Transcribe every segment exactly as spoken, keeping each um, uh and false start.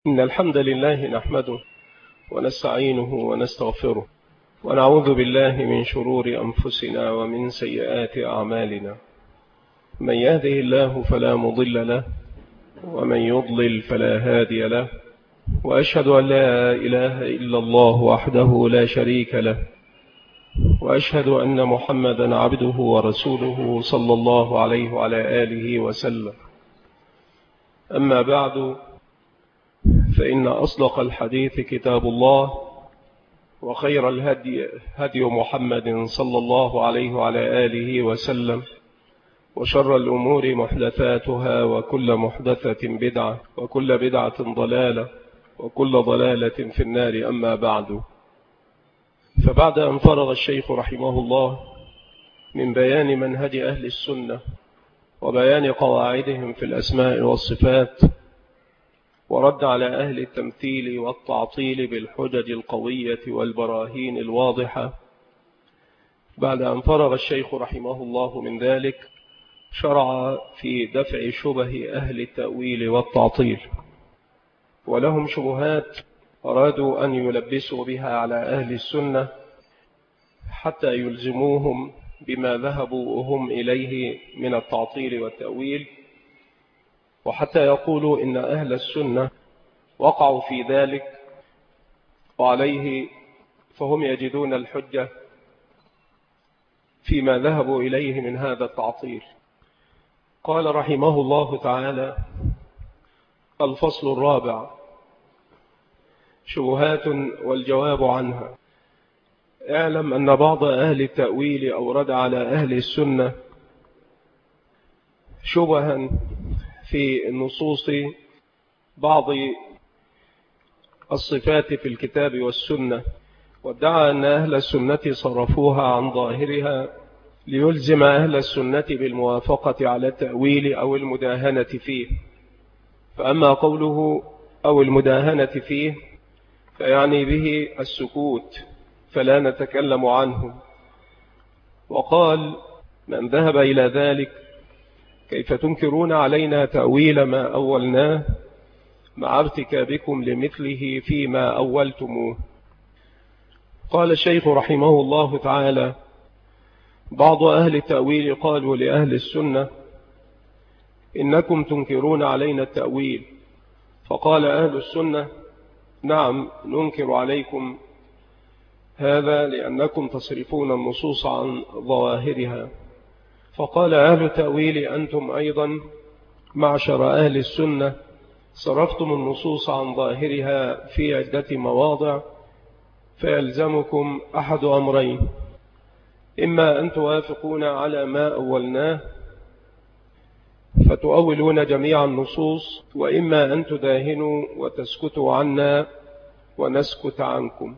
إن الحمد لله نحمده ونستعينه ونستغفره ونعوذ بالله من شرور أنفسنا ومن سيئات أعمالنا. من يهده الله فلا مضل له ومن يضلل فلا هادي له، وأشهد أن لا إله إلا الله وحده لا شريك له، وأشهد أن محمدا عبده ورسوله صلى الله عليه وعلى آله وسلم. أما بعد، فإن أصدق الحديث كتاب الله، وخير الهدي هدي محمد صلى الله عليه وعلى آله وسلم، وشر الأمور محدثاتها، وكل محدثة بدعة، وكل بدعة ضلالة، وكل ضلالة في النار. أما بعد، فبعد أن فرغ الشيخ رحمه الله من بيان منهج أهل السنة وبيان قواعدهم في الأسماء والصفات، ورد على أهل التمثيل والتعطيل بالحجج القوية والبراهين الواضحة، بعد أن فرغ الشيخ رحمه الله من ذلك، شرع في دفع شبه أهل التأويل والتعطيل. ولهم شبهات أرادوا أن يلبسوا بها على أهل السنة حتى يلزموهم بما ذهبوا هم إليه من التعطيل والتأويل، وحتى يقولوا إن أهل السنة وقعوا في ذلك وعليه، فهم يجدون الحجة فيما ذهبوا إليه من هذا التعطيل. قال رحمه الله تعالى: الفصل الرابع: شبهات والجواب عنها. اعلم أن بعض أهل التأويل أورد على أهل السنة شبها في النصوص بعض الصفات في الكتاب والسنة، وادعى أن أهل السنة صرفوها عن ظاهرها ليلزم أهل السنة بالموافقة على التأويل أو المداهنة فيه. فأما قوله أو المداهنة فيه فيعني به السكوت، فلا نتكلم عنه. وقال من ذهب إلى ذلك: كيف تنكرون علينا تأويل ما أولناه مع ارتكابكم لمثله فيما أولتموه؟ قال الشيخ رحمه الله تعالى: بعض أهل التأويل قالوا لأهل السنة: إنكم تنكرون علينا التأويل. فقال أهل السنة: نعم، ننكر عليكم هذا لأنكم تصرفون النصوص عن ظواهرها. فقال أهل التأويل: أنتم أيضا معشر أهل السنة صرفتم النصوص عن ظاهرها في عدة مواضع، فيلزمكم أحد أمرين: إما أن توافقون على ما أولناه فتؤولون جميع النصوص، وإما أن تداهنوا وتسكتوا عنا ونسكت عنكم.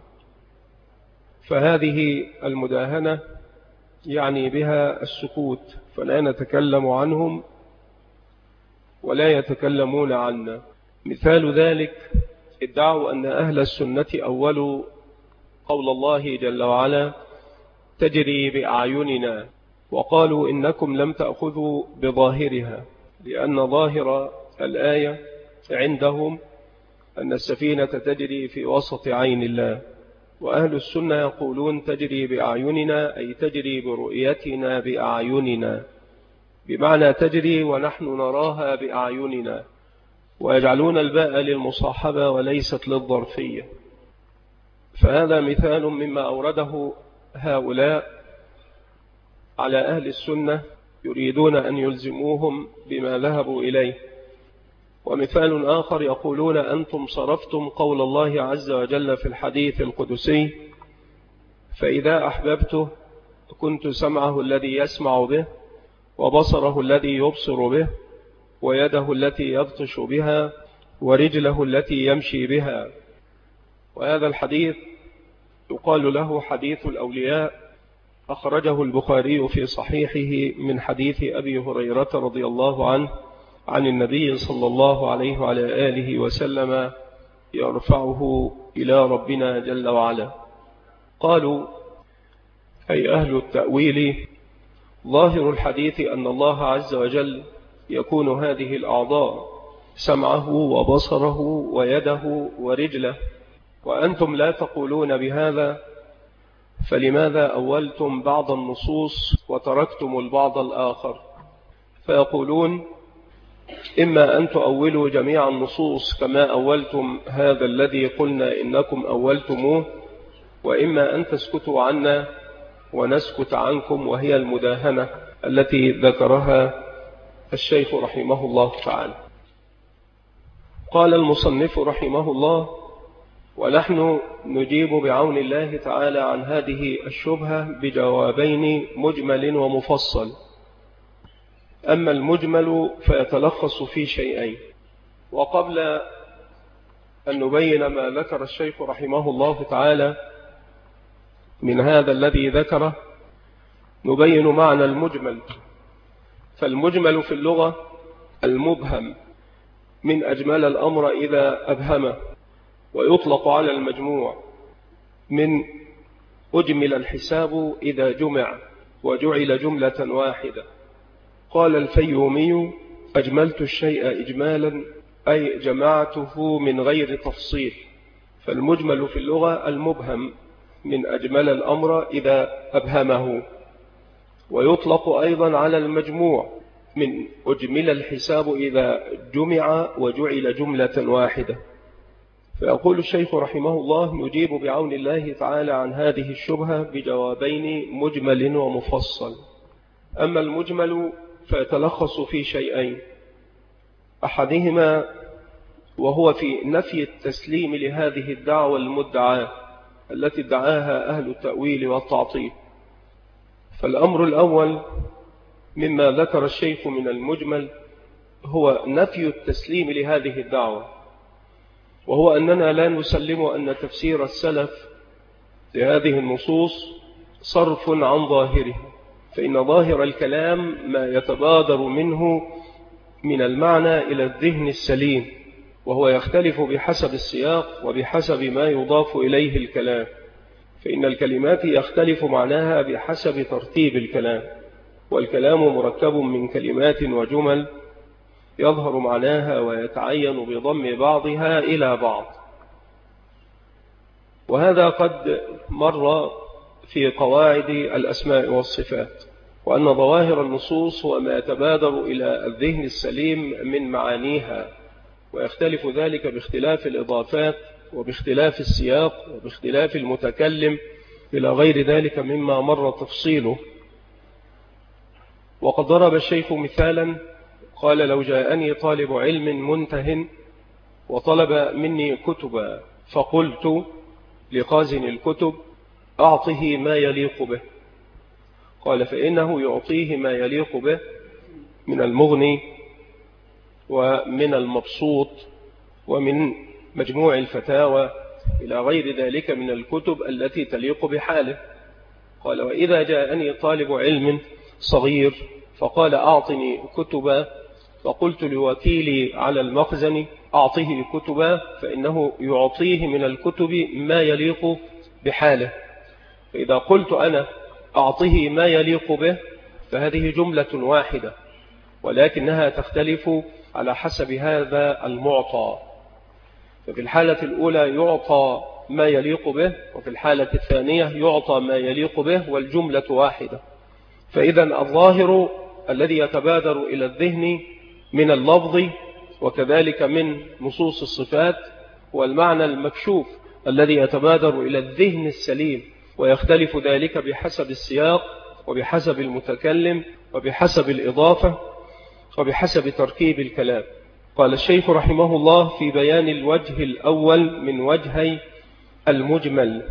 فهذه المداهنة يعني بها السكوت، فلا نتكلم عنهم ولا يتكلمون عنا. مثال ذلك: ادعوا أن أهل السنة أولوا قول الله جل وعلا: تجري بأعيننا، وقالوا إنكم لم تأخذوا بظاهرها، لأن ظاهر الآية عندهم أن السفينة تجري في وسط عين الله. وأهل السنة يقولون تجري بأعيننا، أي تجري برؤيتنا بأعيننا، بمعنى تجري ونحن نراها بأعيننا، ويجعلون الباء للمصاحبة وليست للظرفية. فهذا مثال مما أورده هؤلاء على أهل السنة يريدون أن يلزموهم بما ذهبوا إليه. ومثال آخر يقولون: أنتم صرفتم قول الله عز وجل في الحديث القدسي: فإذا أحببته كنت سمعه الذي يسمع به، وبصره الذي يبصر به، ويده التي يبطش بها، ورجله التي يمشي بها. وهذا الحديث يقال له حديث الأولياء، أخرجه البخاري في صحيحه من حديث أبي هريرة رضي الله عنه عن النبي صلى الله عليه وعلى آله وسلم يرفعه إلى ربنا جل وعلا. قالوا أي أهل التأويل: ظاهر الحديث أن الله عز وجل يكون هذه الأعضاء سمعه وبصره ويده ورجله، وأنتم لا تقولون بهذا، فلماذا أولتم بعض النصوص وتركتم البعض الآخر؟ فيقولون إما أن تؤولوا جميع النصوص كما أولتم هذا الذي قلنا إنكم أولتموه، وإما أن تسكتوا عنا ونسكت عنكم، وهي المداهنة التي ذكرها الشيخ رحمه الله تعالى. قال المصنف رحمه الله: ونحن نجيب بعون الله تعالى عن هذه الشبهة بجوابين مجمل ومفصل. أما المجمل فيتلخص في شيئين. وقبل أن نبين ما ذكر الشيخ رحمه الله تعالى من هذا الذي ذكره، نبين معنى المجمل. فالمجمل في اللغة المبهم من أجمل الأمر إذا أبهمه، ويطلق على المجموع من أجمل الحساب إذا جمع وجعل جملة واحدة. قال الفيومي: أجملت الشيء إجمالا، أي جمعته من غير تفصيل. فالمجمل في اللغة المبهم من أجمل الأمر إذا أبهمه، ويطلق أيضا على المجموع من أجمل الحساب إذا جمع وجعل جملة واحدة. فيقول الشيخ رحمه الله: نجيب بعون الله تعالى عن هذه الشبهة بجوابين مجمل ومفصل. أما المجمل فيتلخص في شيئين، أحدهما وهو في نفي التسليم لهذه الدعوة المدعاة التي ادعاها أهل التأويل والتعطيل. فالأمر الأول مما ذكر الشيخ من المجمل هو نفي التسليم لهذه الدعوة، وهو أننا لا نسلم أن تفسير السلف لهذه النصوص صرف عن ظاهره، فإن ظاهر الكلام ما يتبادر منه من المعنى إلى الذهن السليم، وهو يختلف بحسب السياق وبحسب ما يضاف إليه الكلام، فإن الكلمات يختلف معناها بحسب ترتيب الكلام، والكلام مركب من كلمات وجمل يظهر معناها ويتعين بضم بعضها إلى بعض. وهذا قد مر في قواعد الأسماء والصفات، وأن ظواهر النصوص هو ما يتبادر إلى الذهن السليم من معانيها، ويختلف ذلك باختلاف الإضافات وباختلاف السياق وباختلاف المتكلم إلى غير ذلك مما مر تفصيله. وقد ضرب الشيخ مثالا، قال: لو جاءني طالب علم منته وطلب مني كتبا، فقلت لخازن الكتب: أعطه ما يليق به. قال: فإنه يعطيه ما يليق به من المغني ومن المبسوط ومن مجموع الفتاوى إلى غير ذلك من الكتب التي تليق بحاله. قال: وإذا جاءني طالب علم صغير فقال: أعطني كتبا، فقلت لوكيلي على المخزن: أعطيه كتبا، فإنه يعطيه من الكتب ما يليق بحاله. فإذا قلت أنا: أعطيه ما يليق به، فهذه جملة واحدة، ولكنها تختلف على حسب هذا المعطى. ففي الحالة الأولى يعطى ما يليق به، وفي الحالة الثانية يعطى ما يليق به والجملة واحدة. فإذا الظاهر الذي يتبادر إلى الذهن من اللفظ وكذلك من نصوص الصفات، والمعنى المكشوف الذي يتبادر إلى الذهن السليم، ويختلف ذلك بحسب السياق وبحسب المتكلم وبحسب الإضافة وبحسب تركيب الكلام. قال الشيخ رحمه الله في بيان الوجه الأول من وجهي المجمل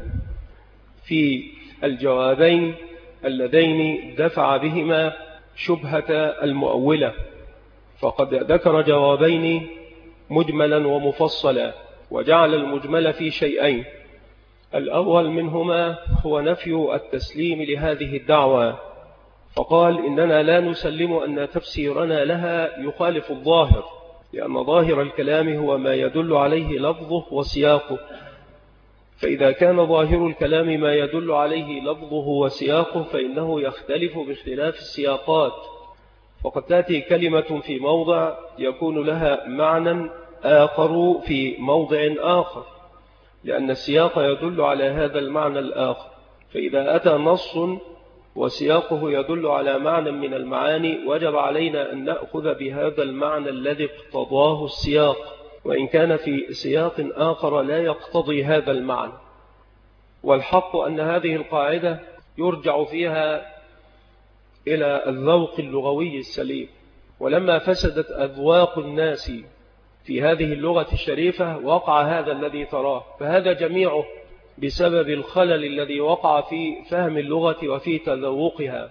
في الجوابين اللذين دفع بهما شبهة المؤولة، فقد ذكر جوابين مجملا ومفصلا، وجعل المجمل في شيئين. الأول منهما هو نفي التسليم لهذه الدعوة، فقال: إننا لا نسلم أن تفسيرنا لها يخالف الظاهر، لأن ظاهر الكلام هو ما يدل عليه لفظه وسياقه، فإذا كان ظاهر الكلام ما يدل عليه لفظه وسياقه فإنه يختلف باختلاف السياقات، وقد تأتي كلمة في موضع يكون لها معنى آخر في موضع آخر، لأن السياق يدل على هذا المعنى الآخر. فإذا أتى نص وسياقه يدل على معنى من المعاني وجب علينا أن نأخذ بهذا المعنى الذي اقتضاه السياق، وإن كان في سياق آخر لا يقتضي هذا المعنى. والحق أن هذه القاعدة يرجع فيها إلى الذوق اللغوي السليم. ولما فسدت أذواق الناس في هذه اللغة الشريفة وقع هذا الذي تراه، فهذا جميعه بسبب الخلل الذي وقع في فهم اللغة وفي تذوقها.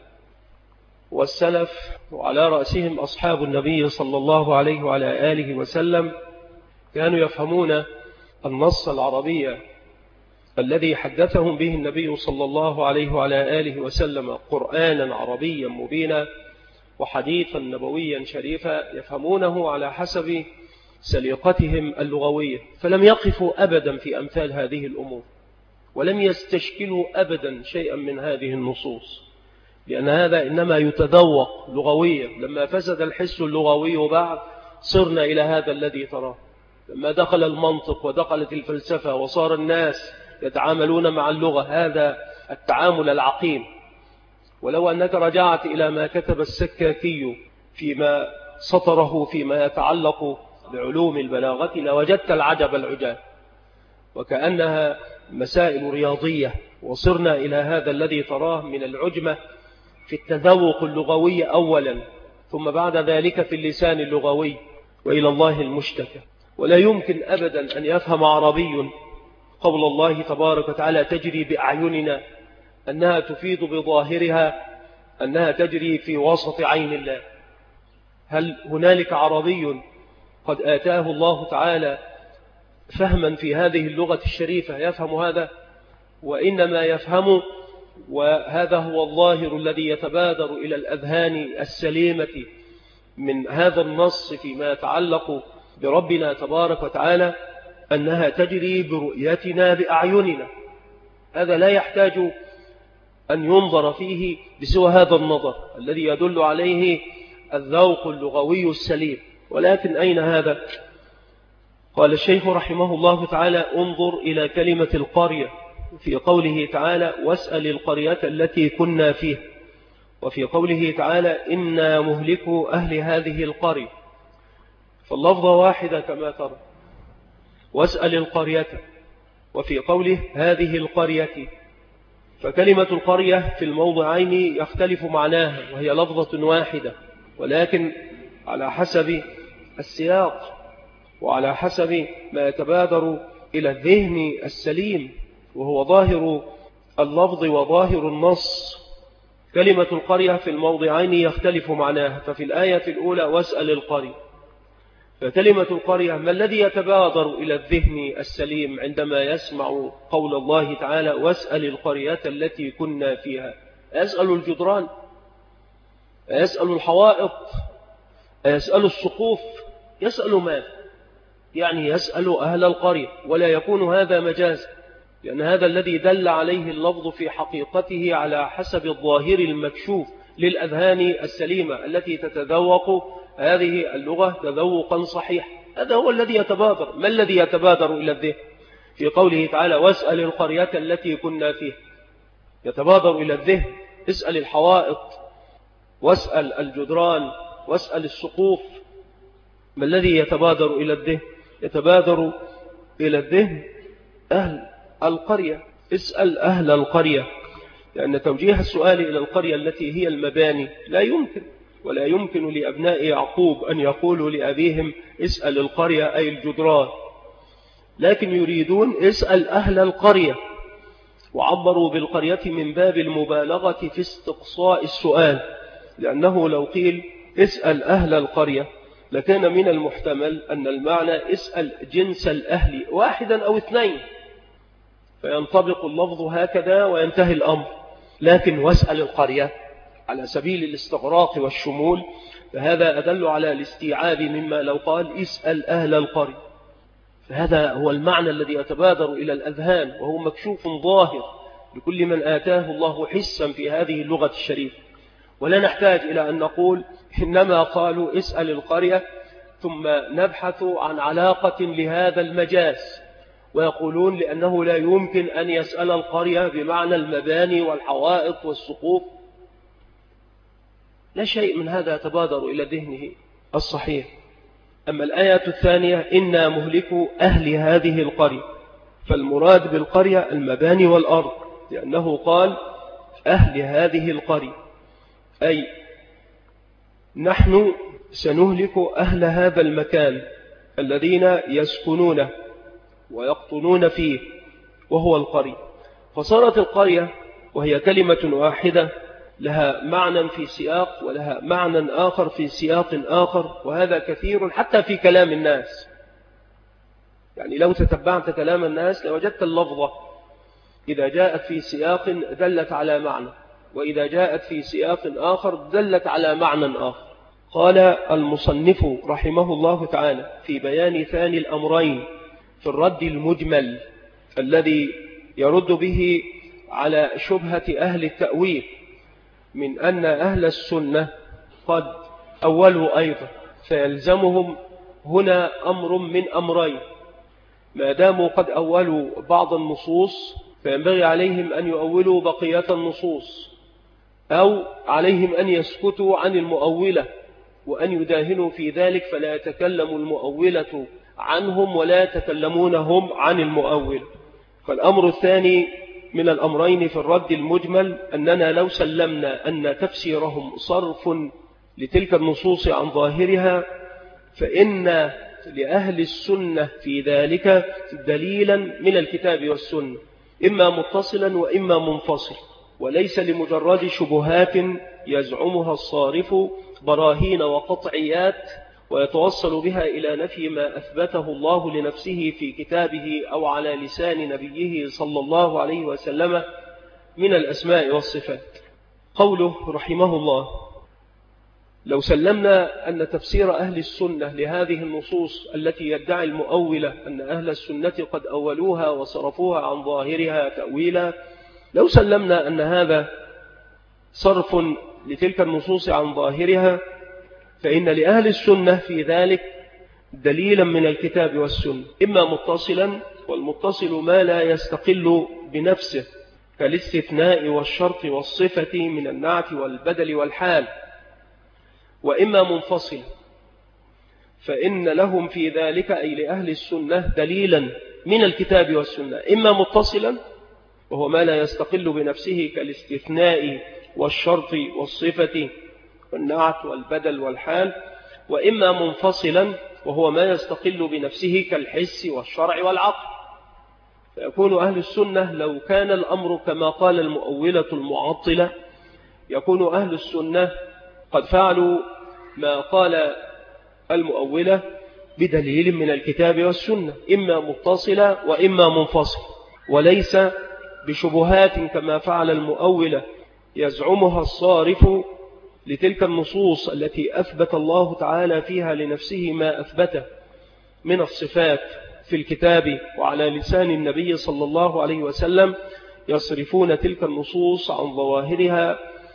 والسلف وعلى رأسهم أصحاب النبي صلى الله عليه وعلى آله وسلم كانوا يفهمون النص العربي الذي حدثهم به النبي صلى الله عليه وعلى آله وسلم قرآنا عربيا مبينا وحديثا نبويا شريفا، يفهمونه على حسب سليقتهم اللغوية، فلم يقفوا أبدا في أمثال هذه الأمور، ولم يستشكلوا أبدا شيئا من هذه النصوص، لأن هذا إنما يتذوق لغويا. لما فسد الحس اللغوي بعد صرنا إلى هذا الذي تراه. لما دخل المنطق ودخلت الفلسفة وصار الناس يتعاملون مع اللغة هذا التعامل العقيم. ولو أنك رجعت إلى ما كتب السكاكي فيما سطره فيما يتعلق بعلوم البلاغة لوجدت العجب العجاب، وكأنها مسائل رياضية، وصرنا إلى هذا الذي تراه من العجمة في التذوق اللغوي أولا، ثم بعد ذلك في اللسان اللغوي، وإلى الله المشتكى. ولا يمكن أبدا أن يفهم عربي قول الله تبارك وتعالى تجري بأعيننا أنها تفيد بظاهرها أنها تجري في وسط عين الله. هل هنالك عربي قد آتاه الله تعالى فهما في هذه اللغة الشريفة يفهم هذا؟ وإنما يفهم، وهذا هو الظاهر الذي يتبادر إلى الأذهان السليمة من هذا النص فيما يتعلق بربنا تبارك وتعالى، أنها تجري برؤيتنا بأعيننا. هذا لا يحتاج أن ينظر فيه بسوى هذا النظر الذي يدل عليه الذوق اللغوي السليم. ولكن أين هذا؟ قال الشيخ رحمه الله تعالى انظر إلى كلمة القرية في قوله تعالى واسأل القرية التي كنا فيها، وفي قوله تعالى إنا مهلكوا أهل هذه القرية، فاللفظة واحدة كما ترى، واسأل القرية، وفي قوله هذه القرية، فكلمة القرية في الموضعين يختلف معناها وهي لفظة واحدة، ولكن على حسب السياق وعلى حسب ما يتبادر إلى الذهن السليم وهو ظاهر اللفظ وظاهر النص. كلمة القرية في الموضعين يختلف معناها، ففي الآية الأولى واسأل القرية، فكلمة القرية ما الذي يتبادر إلى الذهن السليم عندما يسمع قول الله تعالى واسأل القرية التي كنا فيها؟ يسأل الجدران، يسأل الحوائط، يسأل السقوف، يسأل ماذا؟ يعني يسأل أهل القرية، ولا يكون هذا مجازا، لأن هذا الذي دل عليه اللفظ في حقيقته على حسب الظاهر المكشوف للأذهان السليمة التي تتذوق هذه اللغة تذوقا صحيح. هذا هو الذي يتبادر. ما الذي يتبادر إلى الذهن في قوله تعالى واسأل القرية التي كنا فيها؟ يتبادر إلى الذهن اسأل الحوائط، واسأل الجدران، واسأل السقوف. ما الذي يتبادر إلى الذهن؟ يتبادر إلى الذهن أهل القرية، اسأل أهل القرية، لأن توجيه السؤال إلى القرية التي هي المباني لا يمكن، ولا يمكن لأبناء يعقوب أن يقولوا لأبيهم اسأل القرية أي الجدران، لكن يريدون اسأل أهل القرية، وعبروا بالقرية من باب المبالغة في استقصاء السؤال، لأنه لو قيل اسأل أهل القرية لكان من المحتمل أن المعنى اسأل جنس الأهل واحدا أو اثنين، فينطبق اللفظ هكذا وينتهي الأمر. لكن واسأل القرية على سبيل الاستغراق والشمول، فهذا أدل على الاستيعاب مما لو قال اسأل أهل القرية، فهذا هو المعنى الذي يتبادر إلى الأذهان، وهو مكشوف ظاهر لكل من آتاه الله حسا في هذه اللغة الشريفة. ولا نحتاج إلى أن نقول إنما قالوا اسأل القرية ثم نبحث عن علاقة لهذا المجاز، ويقولون لأنه لا يمكن أن يسأل القرية بمعنى المباني والحوائط والسقوف. لا شيء من هذا يتبادر إلى ذهنه الصحيح. أما الآية الثانية إنا مهلكوا أهل هذه القرية، فالمراد بالقرية المباني والأرض، لأنه قال أهل هذه القرية، أي نحن سنهلك أهل هذا المكان الذين يسكنونه ويقطنون فيه، وهو القرية. فصارت القرية وهي كلمة واحدة لها معنى في سياق ولها معنى آخر في سياق آخر، وهذا كثير حتى في كلام الناس. يعني لو تتبعت كلام الناس لوجدت اللفظة إذا جاءت في سياق دلت على معنى، وإذا جاءت في سياق آخر دلت على معنى آخر. قال المصنف رحمه الله تعالى في بيان ثاني الأمرين في الرد المجمل الذي يرد به على شبهة أهل التأويل من أن أهل السنة قد أولوا أيضا، فيلزمهم هنا أمر من أمرين: ما داموا قد أولوا بعض النصوص فينبغي عليهم أن يؤولوا بقية النصوص، أو عليهم أن يسكتوا عن المؤولة وأن يداهنوا في ذلك فلا يتكلم المؤولة عنهم ولا يتكلمون هم عن المؤول. فالأمر الثاني من الأمرين في الرد المجمل أننا لو سلمنا أن تفسيرهم صرف لتلك النصوص عن ظاهرها، فإن لأهل السنة في ذلك دليلا من الكتاب والسنة، إما متصلا وإما منفصل، وليس لمجرد شبهات يزعمها الصارف براهين وقطعيات ويتوصل بها إلى نفي ما أثبته الله لنفسه في كتابه أو على لسان نبيه صلى الله عليه وسلم من الأسماء والصفات. قوله رحمه الله: لو سلمنا أن تفسير أهل السنة لهذه النصوص التي يدعي المؤولة أن أهل السنة قد أولوها وصرفوها عن ظاهرها تأويلا، لو سلمنا أن هذا صرف لتلك النصوص عن ظاهرها، فإن لأهل السنة في ذلك دليلا من الكتاب والسنة، إما متصلا، والمتصل ما لا يستقل بنفسه كالاستثناء والشرط والصفة من النعت والبدل والحال، وإما منفصل، فإن لهم في ذلك أي لأهل السنة دليلا من الكتاب والسنة، إما متصلا وهو ما لا يستقل بنفسه كالاستثناء والشرط والصفة والنعت والبدل والحال، وإما منفصلا وهو ما يستقل بنفسه كالحس والشرع والعقل. فيكون أهل السنة لو كان الأمر كما قال المؤولة المعطلة، يكون أهل السنة قد فعلوا ما قال المؤولة بدليل من الكتاب والسنة، إما متصلة وإما منفصل، وليس بشبهات كما فعل المؤولة يزعمها الصارف لتلك النصوص التي أثبت الله تعالى فيها لنفسه ما أثبته من الصفات في الكتاب وعلى لسان النبي صلى الله عليه وسلم، يصرفون تلك النصوص عن ظواهرها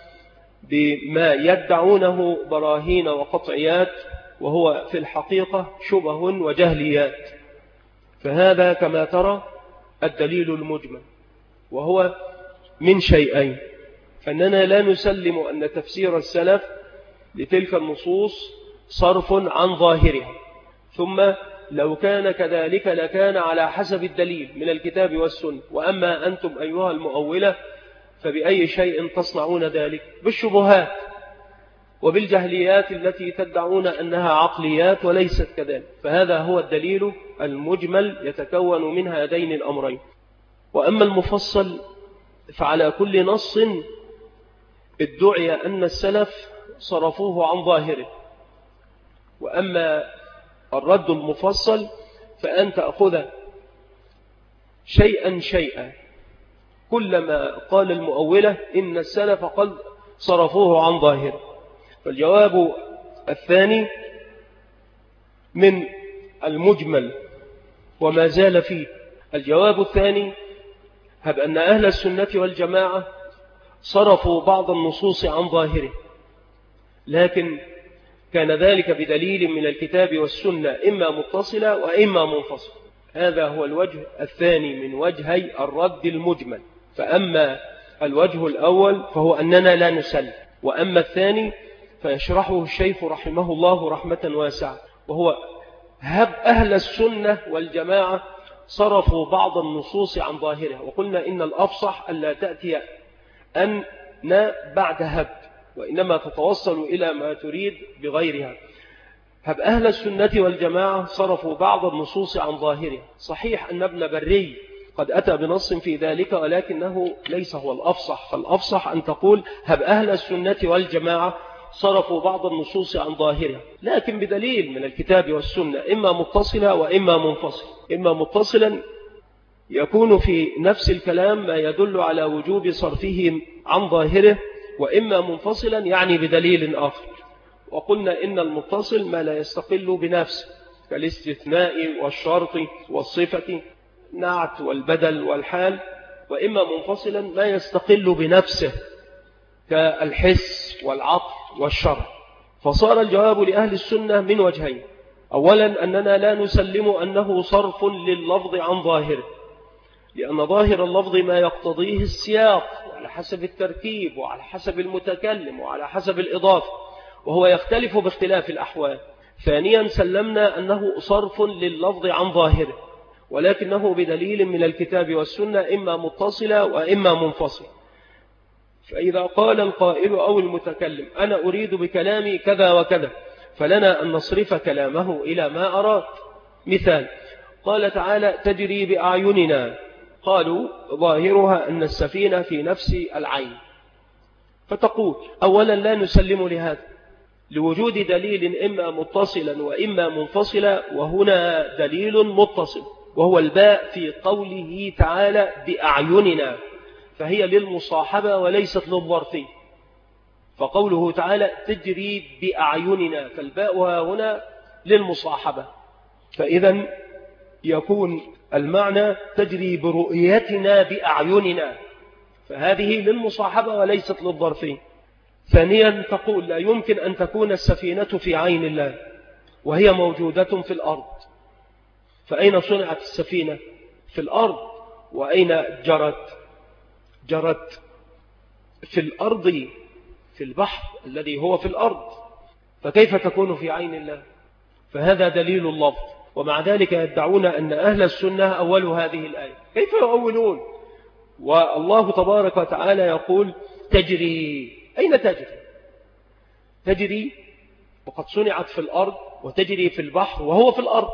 بما يدعونه براهين وقطعيات، وهو في الحقيقة شبه وجهليات. فهذا كما ترى الدليل المجمل، وهو من شيئين: أننا لا نسلم أن تفسير السلف لتلك النصوص صرف عن ظاهرها، ثم لو كان كذلك لكان على حسب الدليل من الكتاب والسنة، وأما أنتم أيها المؤولة فبأي شيء تصنعون ذلك؟ بالشبهات وبالجهليات التي تدعون أنها عقليات وليست كذلك. فهذا هو الدليل المجمل يتكون من هذين الأمرين. وأما المفصل فعلى كل نص ادعي أن السلف صرفوه عن ظاهره، وأما الرد المفصل فأن تأخذ شيئا شيئا، كلما قال المؤولة إن السلف قد صرفوه عن ظاهره. فالجواب الثاني من المجمل وما زال فيه. الجواب الثاني: هب أن أهل السنة والجماعة صرفوا بعض النصوص عن ظاهره، لكن كان ذلك بدليل من الكتاب والسنة إما متصلة وإما منفصلة. هذا هو الوجه الثاني من وجهي الرد المجمل. فأما الوجه الأول فهو أننا لا نسلم، وأما الثاني فيشرحه الشيخ رحمه الله رحمة واسعة، وهو هب أهل السنة والجماعة صرفوا بعض النصوص عن ظاهرها، وقلنا إن الأفصح ألا تأتي أن بعد هب، وإنما تتوصل إلى ما تريد بغيرها. هب أهل السنة والجماعة صرفوا بعض النصوص عن ظاهرها. صحيح أن ابن بري قد أتى بنص في ذلك، ولكنه ليس هو الأفصح، فالأفصح أن تقول هب أهل السنة والجماعة صرفوا بعض النصوص عن ظاهرها، لكن بدليل من الكتاب والسنة، إما متصلة وإما منفصلة. إما متصلا يكون في نفس الكلام ما يدل على وجوب صرفه عن ظاهره، وإما منفصلا يعني بدليل آخر. وقلنا إن المتصل ما لا يستقل بنفسه كالاستثناء والشرط والصفة، نعت والبدل والحال، وإما منفصلا ما يستقل بنفسه كالحس والعقل والشرع. فصار الجواب لأهل السنة من وجهين: أولا أننا لا نسلم أنه صرف لللفظ عن ظاهره، لأن ظاهر اللفظ ما يقتضيه السياق، وعلى حسب التركيب وعلى حسب المتكلم وعلى حسب الإضافة، وهو يختلف باختلاف الأحوال. ثانيا سلمنا أنه صرف لللفظ عن ظاهره، ولكنه بدليل من الكتاب والسنة إما متصلة وإما منفصلة. فإذا قال القائل أو المتكلم أنا أريد بكلامي كذا وكذا، فلنا أن نصرف كلامه إلى ما أراد. مثال: قال تعالى تجري بأعيننا، قالوا ظاهرها أن السفينة في نفس العين، فتقول أولا لا نسلم لهذا لوجود دليل إما متصلا وإما منفصلا، وهنا دليل متصل وهو الباء في قوله تعالى بأعيننا، فهي للمصاحبة وليست للظرفية. فقوله تعالى تجري بأعيننا، فالباء هنا للمصاحبة، فإذا يكون المعنى تجري برؤيتنا بأعيننا، فهذه للمصاحبة وليست للظرفية. ثانيا تقول لا يمكن أن تكون السفينة في عين الله وهي موجودة في الأرض، فأين صنعت السفينة؟ في الأرض. وأين جرت؟ جرت في الأرض، في البحر الذي هو في الأرض، فكيف تكون في عين الله؟ فهذا دليل اللفظ. ومع ذلك يدعون أن أهل السنة أولوا هذه الآية. كيف يؤولون والله تبارك وتعالى يقول تجري؟ أين تجري؟ تجري وقد صنعت في الأرض، وتجري في البحر وهو في الأرض،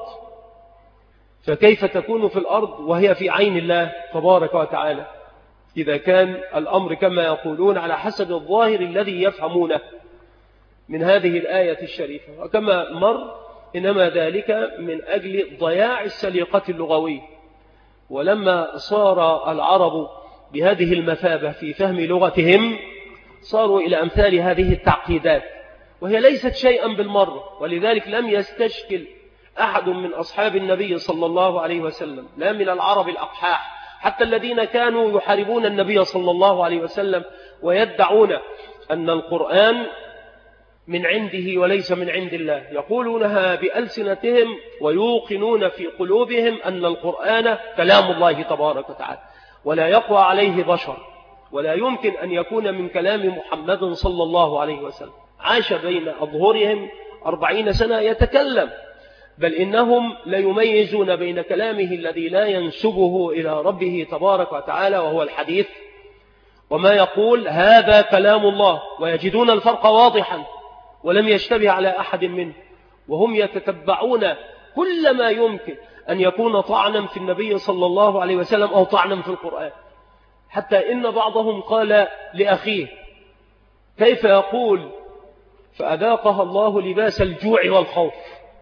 فكيف تكون في الأرض وهي في عين الله تبارك وتعالى؟ إذا كان الأمر كما يقولون على حسب الظاهر الذي يفهمونه من هذه الآية الشريفة. وكما مر إنما ذلك من أجل ضياع السليقة اللغوية، ولما صار العرب بهذه المثابة في فهم لغتهم صاروا إلى أمثال هذه التعقيدات، وهي ليست شيئا بالمرة. ولذلك لم يستشكل أحد من أصحاب النبي صلى الله عليه وسلم، لا من العرب الأقحاح حتى الذين كانوا يحاربون النبي صلى الله عليه وسلم ويدعون أن القرآن من عنده وليس من عند الله، يقولونها بألسنتهم ويوقنون في قلوبهم أن القرآن كلام الله تبارك وتعالى ولا يقوى عليه بشر، ولا يمكن أن يكون من كلام محمد صلى الله عليه وسلم. عاش بين أظهرهم أربعين سنة يتكلم، بل إنهم ليميزون بين كلامه الذي لا ينسبه إلى ربه تبارك وتعالى وهو الحديث، وما يقول هذا كلام الله، ويجدون الفرق واضحا ولم يشتبه على أحد منه، وهم يتتبعون كل ما يمكن أن يكون طعنا في النبي صلى الله عليه وسلم أو طعنا في القرآن. حتى إن بعضهم قال لأخيه كيف يقول فأذاقها الله لباس الجوع والخوف؟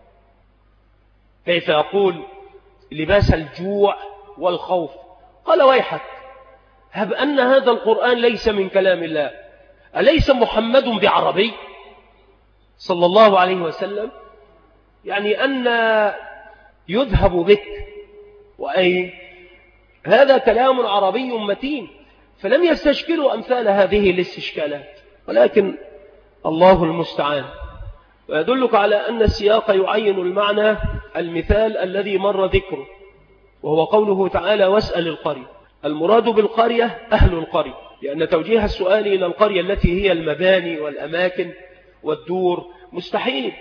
كيف يقول لباس الجوع والخوف؟ قال ويحك، هب أن هذا القرآن ليس من كلام الله، أليس محمد بعربي صلى الله عليه وسلم؟ يعني أن يذهب بك، وأي هذا كلام عربي متين، فلم يستشكلوا أمثال هذه الاستشكالات. ولكن الله المستعان. ويدلك على أن السياق يعين المعنى المثال الذي مر ذكره، وهو قوله تعالى واسأل القرية. المراد بالقرية أهل القرية، لأن توجيه السؤال إلى القرية التي هي المباني والأماكن والدور مستحيل،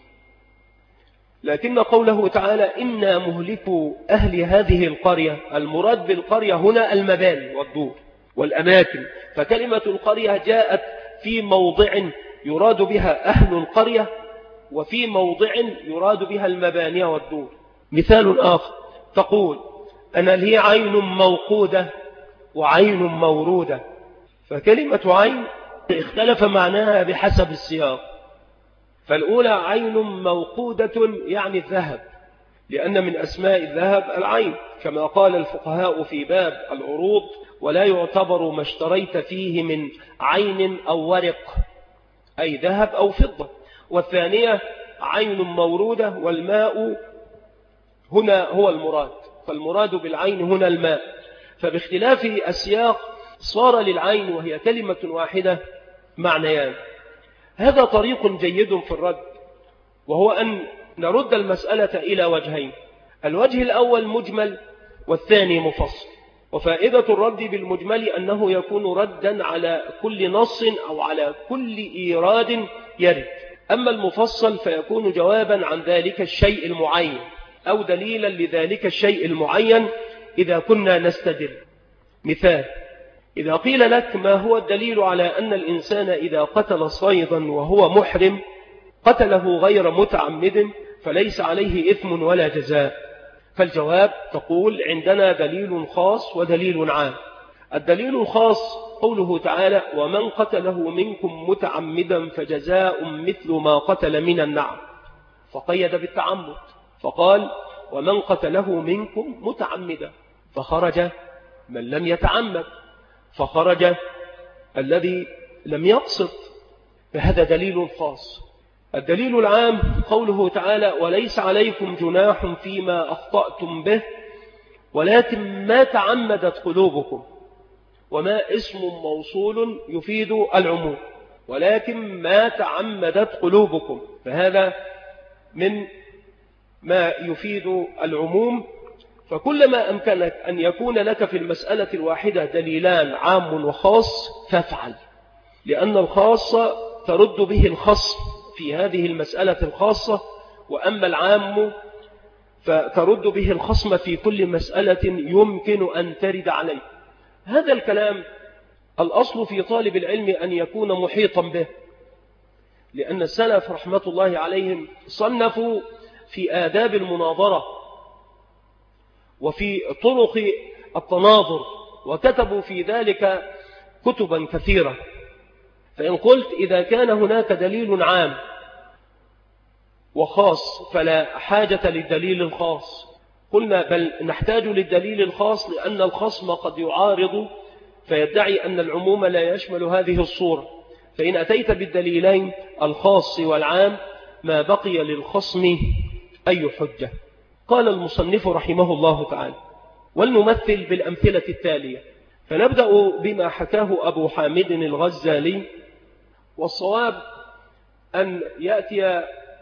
لكن قوله تعالى إنا مهلكوا أهل هذه القرية، المراد بالقرية هنا المباني والدور والأماكن، فكلمة القرية جاءت في موضع يراد بها أهل القرية، وفي موضع يراد بها المباني والدور. مثال آخر تقول أنا لي عين موقودة وعين مورودة، فكلمة عين اختلف معناها بحسب السياق، فالأولى عين موقودة يعني الذهب، لأن من أسماء الذهب العين، كما قال الفقهاء في باب العروض ولا يعتبر ما اشتريت فيه من عين أو ورق، أي ذهب أو فضة. والثانية عين مورودة، والماء هنا هو المراد، فالمراد بالعين هنا الماء. فباختلاف السياق صار للعين وهي كلمة واحدة معنيان. هذا طريق جيد في الرد، وهو أن نرد المسألة إلى وجهين، الوجه الأول مجمل والثاني مفصل. وفائدة الرد بالمجمل أنه يكون ردا على كل نص أو على كل إيراد يرد، أما المفصل فيكون جوابا عن ذلك الشيء المعين أو دليلا لذلك الشيء المعين إذا كنا نستدل. مثال: إذا قيل لك ما هو الدليل على أن الإنسان إذا قتل صيدا وهو محرم قتله غير متعمد فليس عليه إثم ولا جزاء؟ فالجواب تقول عندنا دليل خاص ودليل عام. الدليل الخاص قوله تعالى ومن قتله منكم متعمدا فجزاء مثل ما قتل من النعم، فقيد بالتعمد فقال ومن قتله منكم متعمدا، فخرج من لم يتعمد، فخرج الذي لم يقصد، فهذا دليل خاص. الدليل العام قوله تعالى وليس عليكم جناح فيما أخطأتم به ولكن ما تعمدت قلوبكم، وما اسم موصول يفيد العموم، ولكن ما تعمدت قلوبكم، فهذا من ما يفيد العموم. فكلما أمكنك أن يكون لك في المسألة الواحدة دليلان عام وخاص فافعل، لأن الخاص ترد به الخصم في هذه المسألة الخاصة، وأما العام فترد به الخصم في كل مسألة يمكن أن ترد عليه. هذا الكلام الأصل في طالب العلم أن يكون محيطا به، لأن السلف رحمة الله عليهم صنفوا في آداب المناظرة وفي طرق التناظر، وكتبوا في ذلك كتبا كثيرة. فإن قلت إذا كان هناك دليل عام وخاص فلا حاجة للدليل الخاص، قلنا بل نحتاج للدليل الخاص، لأن الخصم قد يعارض فيدعي أن العموم لا يشمل هذه الصورة، فإن أتيت بالدليلين الخاص والعام ما بقي للخصم أي حجة. قال المصنف رحمه الله تعالى ولنمثل بالأمثلة التالية، فنبدأ بما حكاه أبو حامد الغزالي، والصواب أن يأتي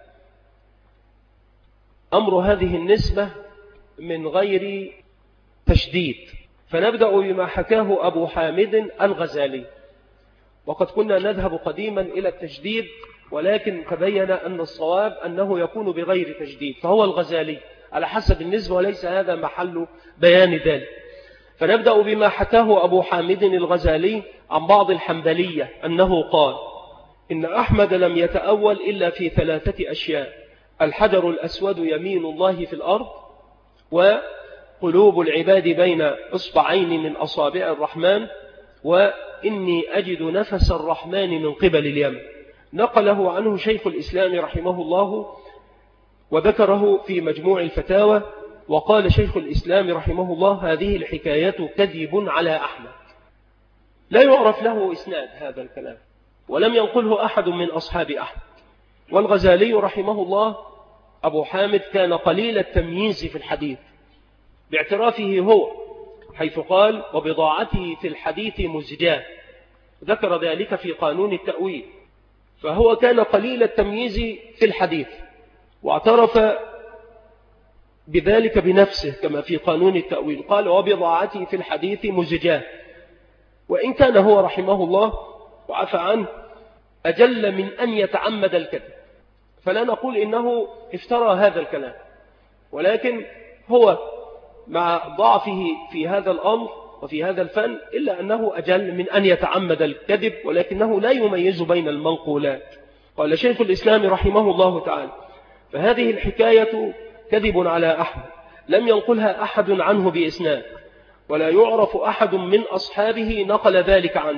أمر هذه النسبة من غير تشديد، فنبدأ بما حكاه أبو حامد الغزالي. وقد كنا نذهب قديما إلى التشديد، ولكن تبين أن الصواب أنه يكون بغير تشديد، فهو الغزالي على حسب النسبة، وليس هذا محل بيان ذلك. فنبدأ بما حكاه أبو حامد الغزالي عن بعض الحنبلية أنه قال إن أحمد لم يتأول إلا في ثلاثة أشياء: الحجر الأسود يمين الله في الأرض، وقلوب العباد بين إصبعين من أصابع الرحمن، وإني أجد نفس الرحمن من قبل اليمن. نقله عنه شيخ الإسلام رحمه الله وذكره في مجموع الفتاوى، وقال شيخ الإسلام رحمه الله هذه الحكايات كذب على أحمد، لا يعرف له إسناد هذا الكلام، ولم ينقله أحد من أصحاب أحمد. والغزالي رحمه الله أبو حامد كان قليل التمييز في الحديث باعترافه هو، حيث قال وبضاعته في الحديث مزجاة، ذكر ذلك في قانون التأويل. فهو كان قليل التمييز في الحديث، واعترف بذلك بنفسه كما في قانون التأويل، قال وبضاعتي في الحديث مزجاه. وإن كان هو رحمه الله وعفى عنه أجل من أن يتعمد الكذب، فلا نقول إنه افترى هذا الكلام، ولكن هو مع ضعفه في هذا الأمر وفي هذا الفن إلا أنه أجل من أن يتعمد الكذب، ولكنه لا يميز بين المنقولات. قال شيخ الإسلام رحمه الله تعالى فهذه الحكاية كذب على أحمد لم ينقلها أحد عنه بإسناد، ولا يعرف أحد من أصحابه نقل ذلك عنه.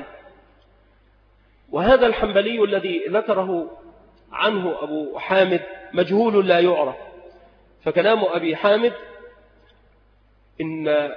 وهذا الحنبلي الذي ذكره عنه أبو حامد مجهول لا يعرف، فكلام أبي حامد إن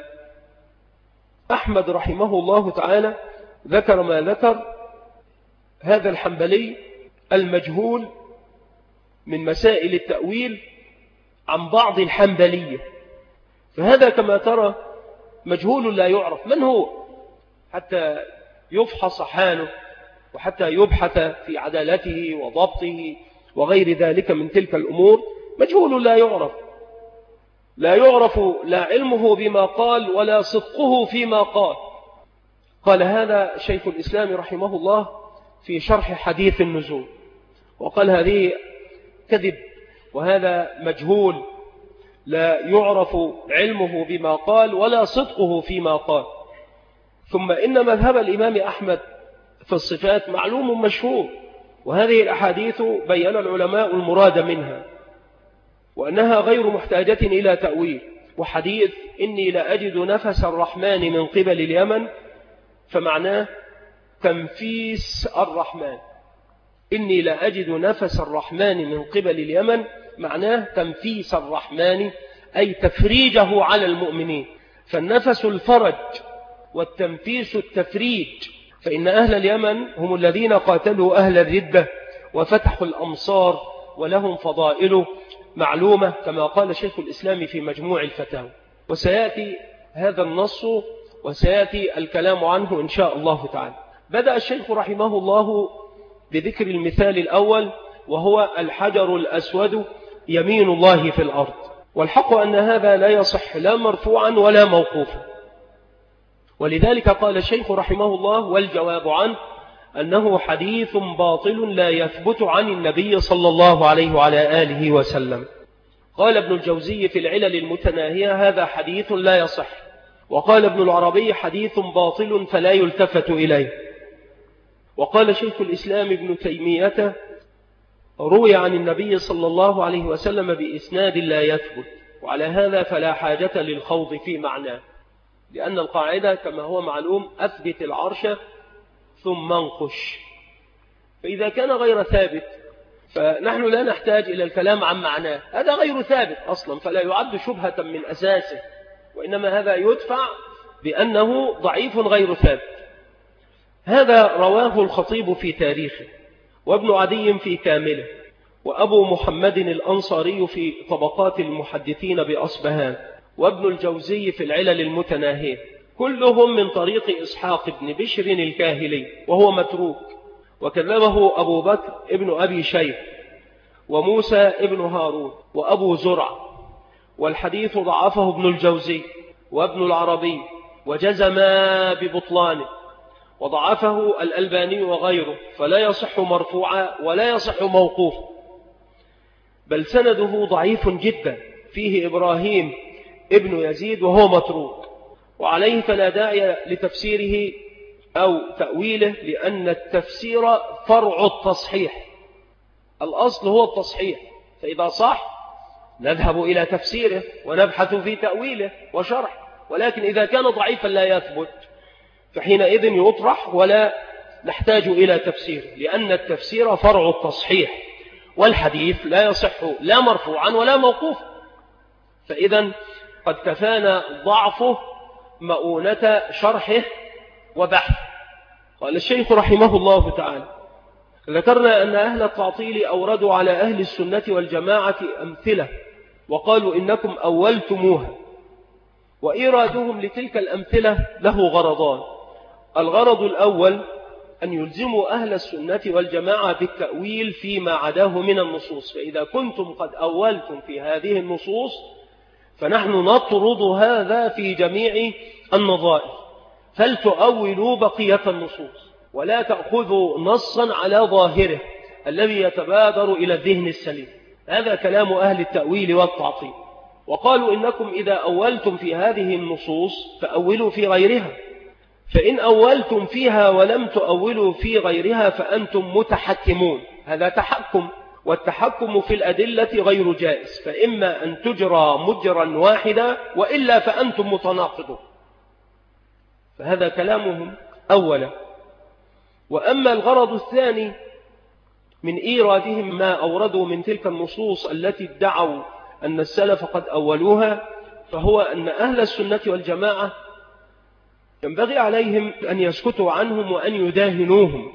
أحمد رحمه الله تعالى ذكر ما ذكر هذا الحنبلي المجهول من مسائل التأويل عن بعض الحنبلية، فهذا كما ترى مجهول لا يعرف من هو حتى يفحص حاله وحتى يبحث في عدالته وضبطه وغير ذلك من تلك الأمور. مجهول لا يعرف، لا يعرف لا علمه بما قال ولا صدقه فيما قال. قال هذا شيخ الإسلام رحمه الله في شرح حديث النزول، وقال هذه كذب وهذا مجهول لا يعرف علمه بما قال ولا صدقه فيما قال. ثم إن مذهب الإمام أحمد في الصفات معلوم مشهور، وهذه الأحاديث بيّن العلماء المراد منها وأنها غير محتاجة إلى تأويل. وحديث إني لأجد نفس الرحمن من قبل اليمن فمعناه تنفيس الرحمن، إني لأجد نفس الرحمن من قبل اليمن معناه تنفيس الرحمن أي تفريجه على المؤمنين، فالنفس الفرج والتنفيس التفريج، فإن أهل اليمن هم الذين قاتلوا أهل الردة وفتحوا الأمصار ولهم فضائل معلومة كما قال شيخ الإسلام في مجموع الفتاوى. وسيأتي هذا النص وسيأتي الكلام عنه إن شاء الله تعالى. بدأ الشيخ رحمه الله بذكر المثال الأول وهو الحجر الأسود يمين الله في الأرض، والحق أن هذا لا يصح لا مرفوعا ولا موقوفا، ولذلك قال الشيخ رحمه الله والجواب عنه أنه حديث باطل لا يثبت عن النبي صلى الله عليه وعلى آله وسلم. قال ابن الجوزي في العلل المتناهية هذا حديث لا يصح، وقال ابن العربي حديث باطل فلا يلتفت إليه. وقال شيخ الإسلام ابن تيمية روي عن النبي صلى الله عليه وسلم بإسناد لا يثبت، وعلى هذا فلا حاجة للخوض في معناه، لأن القاعدة كما هو معلوم أثبت العرش ثم انقش، فإذا كان غير ثابت فنحن لا نحتاج إلى الكلام عن معناه، هذا غير ثابت أصلا فلا يعد شبهة من أساسه، وإنما هذا يدفع بأنه ضعيف غير ثابت. هذا رواه الخطيب في تاريخه، وابن عدي في كامله، وأبو محمد الأنصاري في طبقات المحدثين بأصبهان، وابن الجوزي في العلل المتناهية، كلهم من طريق إسحاق بن بشر الكاهلي وهو متروك، وكذبه أبو بكر ابن أبي شيخ وموسى ابن هارون وأبو زرع، والحديث ضعفه ابن الجوزي وابن العربي وجزما ببطلانه، وضعفه الألباني وغيره، فلا يصح مرفوعا ولا يصح موقوفا، بل سنده ضعيف جدا فيه إبراهيم ابن يزيد وهو متروك، وعليه فلا داعي لتفسيره أو تأويله، لأن التفسير فرع التصحيح، الأصل هو التصحيح، فإذا صح نذهب إلى تفسيره ونبحث في تأويله وشرح، ولكن إذا كان ضعيفا لا يثبت فحينئذ يطرح ولا نحتاج إلى تفسير، لأن التفسير فرع التصحيح، والحديث لا يصح لا مرفوعا ولا موقوفا، فإذا قد كفانا ضعفه مؤونة شرحه وبحث. قال الشيخ رحمه الله تعالى ذكرنا أن أهل التعطيل أوردوا على أهل السنة والجماعة أمثلة وقالوا إنكم أولتموها، وإيرادهم لتلك الأمثلة له غرضان. الغرض الأول أن يلزموا أهل السنة والجماعة بالتأويل فيما عداه من النصوص، فإذا كنتم قد أولتم في هذه النصوص فنحن نطرد هذا في جميع النظائر، فلتؤولوا بقية النصوص ولا تأخذوا نصا على ظاهره الذي يتبادر إلى الذهن السليم. هذا كلام أهل التأويل والتعطيل. وقالوا إنكم إذا أولتم في هذه النصوص فأولوا في غيرها، فإن أولتم فيها ولم تؤولوا في غيرها فأنتم متحكمون. هذا تحكم، والتحكم في الأدلة غير جائز، فإما أن تجرى مجرا واحدا وإلا فأنتم متناقضون. فهذا كلامهم أولا. وأما الغرض الثاني من إيرادهم ما أوردوا من تلك النصوص التي ادعوا أن السلف قد أولوها، فهو أن أهل السنة والجماعة ينبغي عليهم أن يسكتوا عنهم وأن يداهنوهم،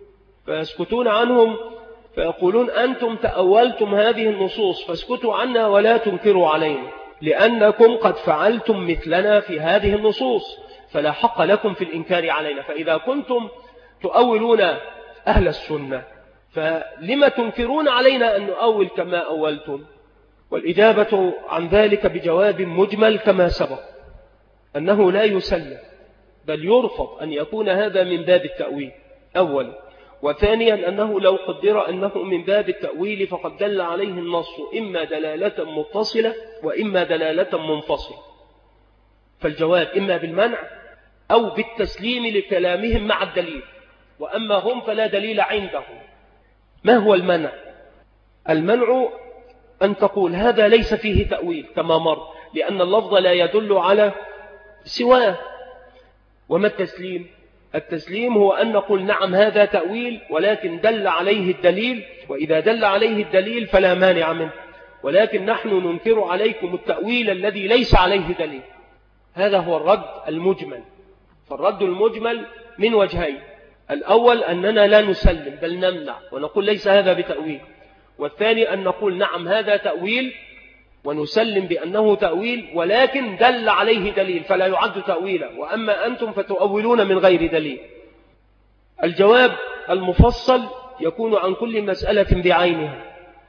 فيسكتون عنهم فيقولون أنتم تأولتم هذه النصوص فاسكتوا عنا ولا تنكروا علينا، لأنكم قد فعلتم مثلنا في هذه النصوص فلا حق لكم في الإنكار علينا. فإذا كنتم تؤولون أهل السنة فلما تنكرون علينا أن نؤول كما أولتم؟ والإجابة عن ذلك بجواب مجمل كما سبق، أنه لا يسلم بل يرفض أن يكون هذا من باب التأويل أولا. وثانيا أنه لو قدر أنه من باب التأويل فقد دل عليه النص إما دلالة متصلة وإما دلالة منفصلة، فالجواب إما بالمنع أو بالتسليم لكلامهم مع الدليل. وأما هم فلا دليل عندهم. ما هو المنع؟ المنع أن تقول هذا ليس فيه تأويل كما مر، لأن اللفظ لا يدل على سواه. وما التسليم؟ التسليم هو أن نقول نعم هذا تأويل ولكن دل عليه الدليل، وإذا دل عليه الدليل فلا مانع منه، ولكن نحن ننكر عليكم التأويل الذي ليس عليه دليل. هذا هو الرد المجمل. فالرد المجمل من وجهين: الأول أننا لا نسلم بل نمنع ونقول ليس هذا بتأويل، والثاني أن نقول نعم هذا تأويل ونسلم بأنه تأويل ولكن دل عليه دليل فلا يعد تأويلا، وأما أنتم فتؤولون من غير دليل. الجواب المفصل يكون عن كل مسألة بعينها.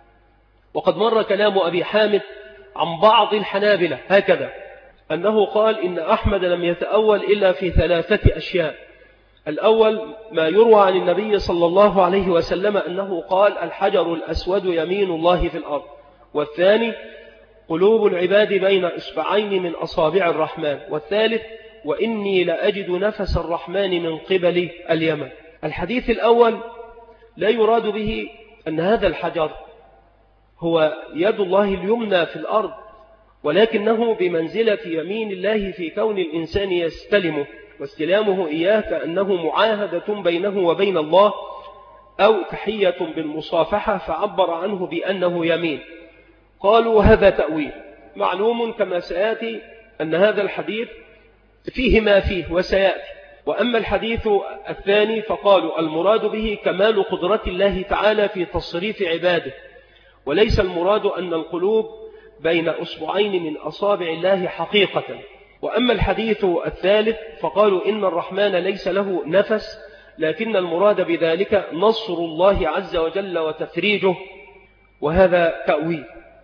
وقد مر كلام أبي حامد عن بعض الحنابلة هكذا، أنه قال إن أحمد لم يتأول إلا في ثلاثة أشياء. الأول ما يروى عن النبي صلى الله عليه وسلم أنه قال الحجر الأسود يمين الله في الأرض. والثاني قلوب العباد بين إصبعين من أصابع الرحمن. والثالث وإني لأجد نفس الرحمن من قبل اليمن. الحديث الأول لا يراد به أن هذا الحجر هو يد الله اليمنى في الأرض، ولكنه بمنزلة يمين الله في كون الإنسان يستلمه، واستلامه إياه كأنه معاهدة بينه وبين الله أو تحية بالمصافحة، فعبر عنه بأنه يمين. قالوا هذا تأويل معلوم كما سيأتي أن هذا الحديث فيه ما فيه وسيأتي. وأما الحديث الثاني فقالوا المراد به كمال قدرة الله تعالى في تصريف عباده، وليس المراد أن القلوب بين أصبعين من أصابع الله حقيقة. وأما الحديث الثالث فقالوا إن الرحمن ليس له نفس، لكن المراد بذلك نصر الله عز وجل وتفريجه، وهذا تأويل.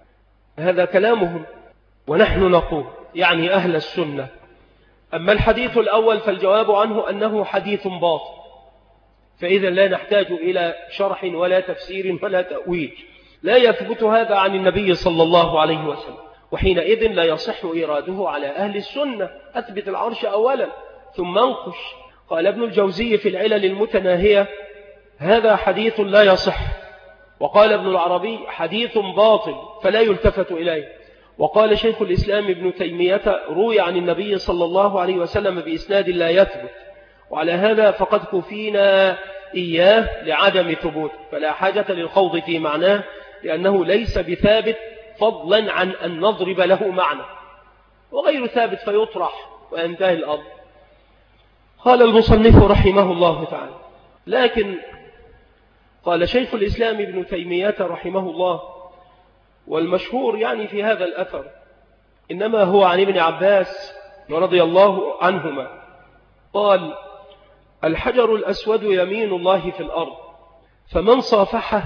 هذا كلامهم. ونحن نقول يعني أهل السنة أما الحديث الأول فالجواب عنه أنه حديث باطل، فإذا لا نحتاج إلى شرح ولا تفسير ولا تأويل. لا يثبت هذا عن النبي صلى الله عليه وسلم، وحينئذ لا يصح إراده على أهل السنة. أثبت العرش أولا ثم انقش. قال ابن الجوزي في العلل المتناهية هذا حديث لا يصح. وقال ابن العربي حديث باطل فلا يلتفت إليه. وقال شيخ الإسلام ابن تيمية روي عن النبي صلى الله عليه وسلم بإسناد لا يثبت، وعلى هذا فقد كفينا إياه لعدم ثبوت، فلا حاجة للخوض في معناه لأنه ليس بثابت فضلا عن أن نضرب له معنى، وغير ثابت فيطرح وينتهي الأمر. قال المصنف رحمه الله تعالى: لكن قال شيخ الإسلام ابن تيمية رحمه الله، والمشهور يعني في هذا الأثر إنما هو عن ابن عباس رضي الله عنهما، قال: الحجر الأسود يمين الله في الأرض، فمن صافحه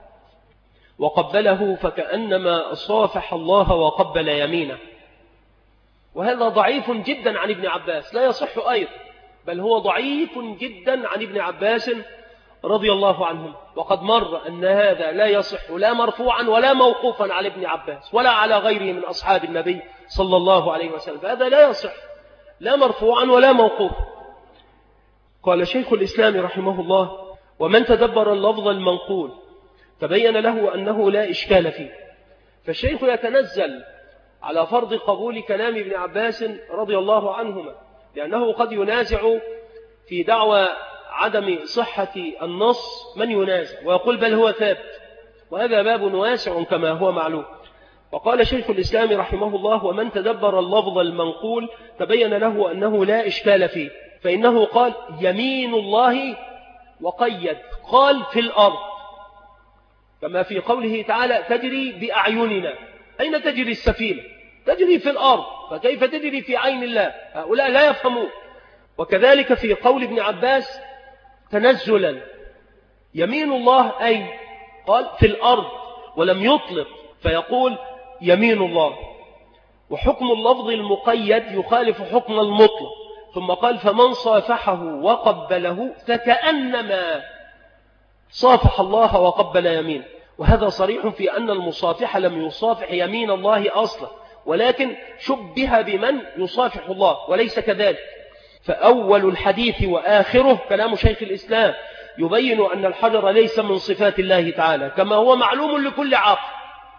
وقبله فكأنما صافح الله وقبل يمينه. وهذا ضعيف جدا عن ابن عباس، لا يصح أيضا، بل هو ضعيف جدا عن ابن عباس رضي الله عنهم. وقد مر أن هذا لا يصح لا مرفوعا ولا موقوفا على ابن عباس ولا على غيره من أصحاب النبي صلى الله عليه وسلم، فهذا لا يصح لا مرفوعا ولا موقوفا. قال شيخ الإسلام رحمه الله: ومن تدبر اللفظ المنقول تبين له أنه لا إشكال فيه. فالشيخ يتنزل على فرض قبول كلام ابن عباس رضي الله عنهما، لأنه قد ينازع في دعوى عدم صحة النص من ينازع ويقول بل هو ثابت، وهذا باب واسع كما هو معلوم. وقال شيخ الإسلام رحمه الله: ومن تدبر اللفظ المنقول تبين له أنه لا إشكال فيه، فإنه قال يمين الله وقيد، قال في الأرض، كما في قوله تعالى تجري بأعيننا. أين تجري السفينة؟ تجري في الأرض، فكيف تجري في عين الله؟ هؤلاء لا يفهمون. وكذلك في قول ابن عباس تنزلا يمين الله أي قال في الأرض ولم يطلق، فيقول يمين الله. وحكم اللفظ المقيد يخالف حكم المطلق، ثم قال فمن صافحه وقبله فكأنما صافح الله وقبل يمين. وهذا صريح في أن المصافح لم يصافح يمين الله أصلا، ولكن شبه بمن يصافح الله وليس كذلك. فأول الحديث وآخره كلام شيخ الإسلام يبين أن الحجر ليس من صفات الله تعالى كما هو معلوم لكل عاقل.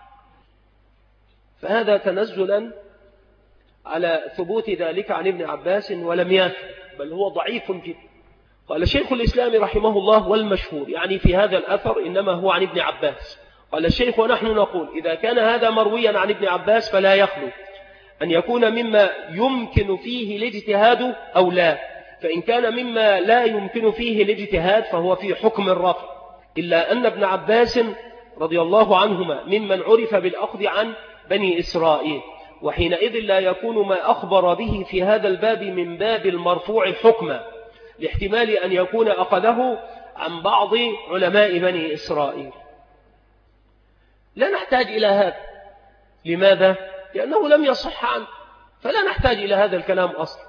فهذا تنزلا على ثبوت ذلك عن ابن عباس ولم يثبت، بل هو ضعيف جدا. قال شيخ الإسلام رحمه الله: والمشهور يعني في هذا الأثر إنما هو عن ابن عباس. قال الشيخ: ونحن نقول إذا كان هذا مرويا عن ابن عباس فلا يخلو أن يكون مما يمكن فيه الاجتهاد أو لا، فإن كان مما لا يمكن فيه الاجتهاد فهو في حكم الرفع، إلا أن ابن عباس رضي الله عنهما ممن عرف بالأخذ عن بني إسرائيل، وحينئذ لا يكون ما أخبر به في هذا الباب من باب المرفوع حكما، لاحتمال أن يكون أخذه عن بعض علماء بني إسرائيل. لا نحتاج إلى هذا. لماذا؟ لأنه لم يصح عنه، فلا نحتاج إلى هذا الكلام أصلا.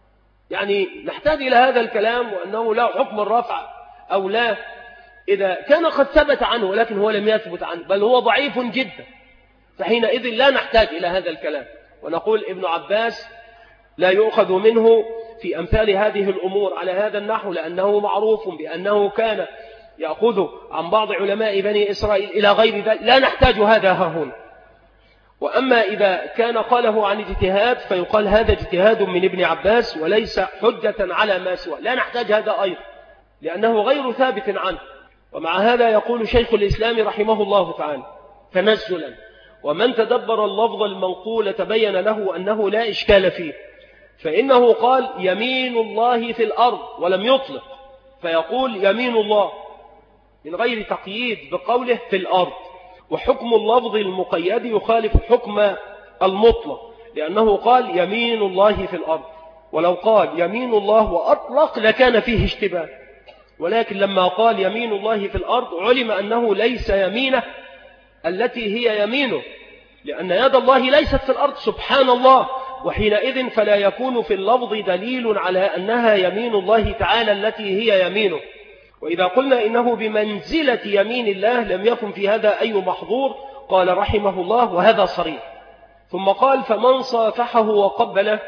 يعني نحتاج إلى هذا الكلام وأنه لا حكم الرفع أو لا إذا كان قد ثبت عنه ولكن هو لم يثبت عنه، بل هو ضعيف جدا، فحينئذ لا نحتاج إلى هذا الكلام. ونقول ابن عباس لا يؤخذ منه في أمثال هذه الأمور على هذا النحو، لأنه معروف بأنه كان يأخذ عن بعض علماء بني إسرائيل إلى غير ذلك، لا نحتاج هذا هنا. وأما إذا كان قاله عن اجتهاد فيقال هذا اجتهاد من ابن عباس وليس حجة على ما سوى، لا نحتاج هذا أيضا لأنه غير ثابت عنه. ومع هذا يقول شيخ الإسلام رحمه الله تعالى تنزلا: ومن تدبر اللفظ المنقول تبين له أنه لا إشكال فيه، فإنه قال يمين الله في الأرض ولم يطلق، فيقول يمين الله من غير تقييد بقوله في الأرض. وحكم اللفظ المقيد يخالف حكم المطلق، لأنه قال يمين الله في الأرض، ولو قال يمين الله وأطلق لكان فيه اشتباه، ولكن لما قال يمين الله في الأرض علم أنه ليس يمينه التي هي يمينه، لأن يد الله ليست في الأرض سبحان الله، وحينئذ فلا يكون في اللفظ دليل على أنها يمين الله تعالى التي هي يمينه. وإذا قلنا إنه بمنزلة يمين الله لم يكن في هذا أي محظور. قال رحمه الله: وهذا صريح. ثم قال: فمن صافحه وقبله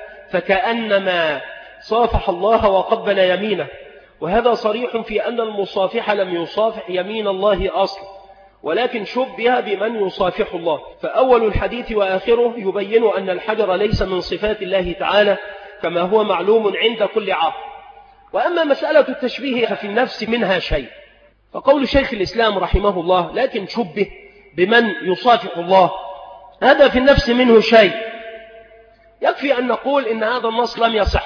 فكأنما صافح الله وقبل يمينه. وهذا صريح في أن المصافح لم يصافح يمين الله أصلا، ولكن شبه بمن يصافح الله. فأول الحديث وآخره يبين أن الحجر ليس من صفات الله تعالى كما هو معلوم عند كل عاقل. وأما مسألة التشبيه ففي النفس منها شيء، فقول شيخ الإسلام رحمه الله لكن شبه بمن يصافح الله، هذا في النفس منه شيء. يكفي أن نقول إن هذا النص لم يصح،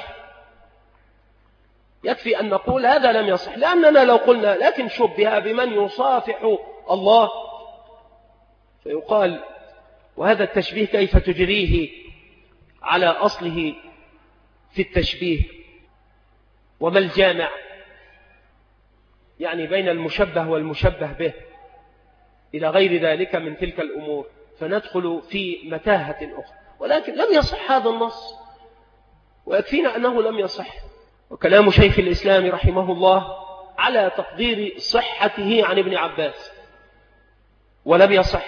يكفي أن نقول هذا لم يصح، لأننا لو قلنا لكن شبه بمن يصافح الله فيقال وهذا التشبيه كيف تجريه على أصله في التشبيه، وما الجامع يعني بين المشبه والمشبه به إلى غير ذلك من تلك الأمور، فندخل في متاهة أخرى. ولكن لم يصح هذا النص، ويكفينا أنه لم يصح. وكلام شيخ الإسلام رحمه الله على تقدير صحته عن ابن عباس ولم يصح،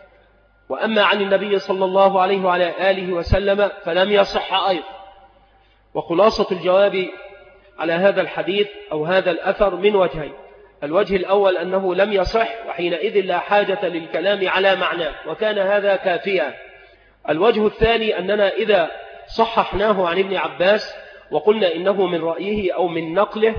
وأما عن النبي صلى الله عليه وعلى آله وسلم فلم يصح أيضا. وخلاصة الجواب على هذا الحديث أو هذا الأثر من وجهين: الوجه الأول أنه لم يصح، وحينئذ لا حاجة للكلام على معناه وكان هذا كافيا. الوجه الثاني أننا إذا صححناه عن ابن عباس وقلنا إنه من رأيه أو من نقله،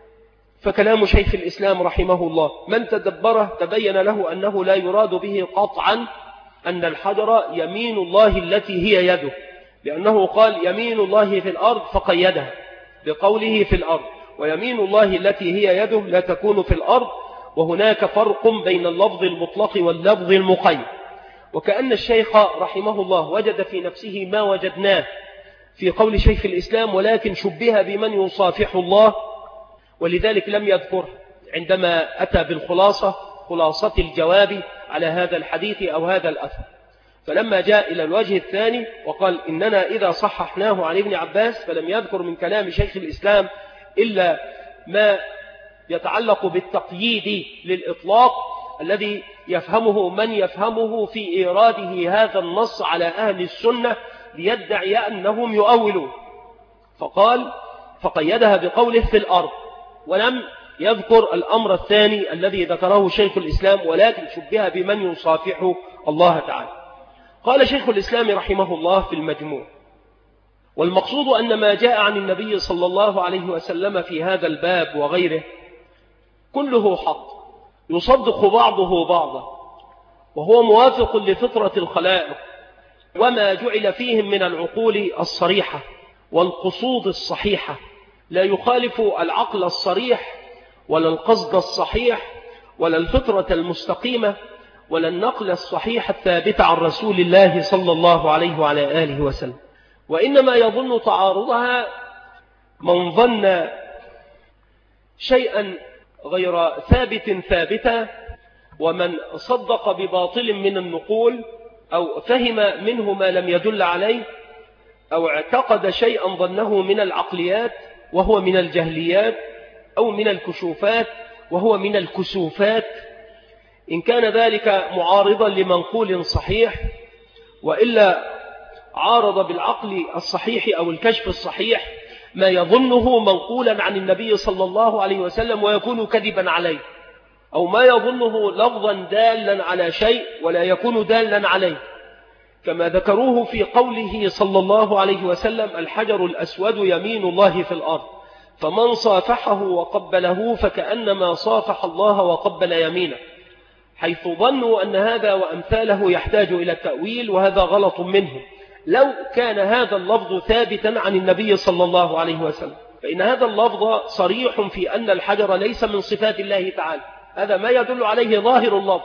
فكلام شيخ الإسلام رحمه الله من تدبره تبين له أنه لا يراد به قطعا أن الحجر يمين الله التي هي يده، لأنه قال يمين الله في الأرض فقيدها بقوله في الأرض، ويمين الله التي هي يده لا تكون في الأرض، وهناك فرق بين اللفظ المطلق واللفظ المقيد. وكأن الشيخ رحمه الله وجد في نفسه ما وجدناه في قول شيخ الإسلام، ولكن شبه بمن يصافح الله، ولذلك لم يذكر عندما أتى بالخلاصة خلاصة الجواب على هذا الحديث أو هذا الأثر. فلما جاء إلى الوجه الثاني وقال إننا إذا صححناه عن ابن عباس، فلم يذكر من كلام شيخ الإسلام إلا ما يتعلق بالتقييد للإطلاق الذي يفهمه من يفهمه في إيراده هذا النص على أهل السنة ليدعي أنهم يؤولون، فقال فقيدها بقوله في الأرض، ولم يذكر الأمر الثاني الذي ذكره شيخ الإسلام ولكن شبه بمن يصافحه الله تعالى. قال شيخ الإسلام رحمه الله في المجموع: والمقصود أن ما جاء عن النبي صلى الله عليه وسلم في هذا الباب وغيره كله حق يصدق بعضه بعضا، وهو موافق لفطرة الخلائق وما جعل فيهم من العقول الصريحة والقصود الصحيحة، لا يخالف العقل الصريح ولا القصد الصحيح ولا الفطرة المستقيمة ولا النقل الصحيح الثابت عن رسول الله صلى الله عليه وعلى آله وسلم، وإنما يظن تعارضها من ظن شيئا غير ثابت ثابتا، ومن صدق بباطل من النقول أو فهم منه ما لم يدل عليه، أو اعتقد شيئا ظنه من العقليات وهو من الجهليات، أو من الكشوفات وهو من الكسوفات، إن كان ذلك معارضا لمنقول صحيح، وإلا عارض بالعقل الصحيح أو الكشف الصحيح ما يظنه منقولا عن النبي صلى الله عليه وسلم ويكون كذبا عليه، أو ما يظنه لفظا دالا على شيء ولا يكون دالا عليه، كما ذكروه في قوله صلى الله عليه وسلم: الحجر الأسود يمين الله في الأرض، فمن صافحه وقبله فكأنما صافح الله وقبل يمينه، حيث ظنوا أن هذا وأمثاله يحتاج إلى التأويل، وهذا غلط منه. لو كان هذا اللفظ ثابتا عن النبي صلى الله عليه وسلم فإن هذا اللفظ صريح في أن الحجر ليس من صفات الله تعالى، هذا ما يدل عليه ظاهر اللفظ،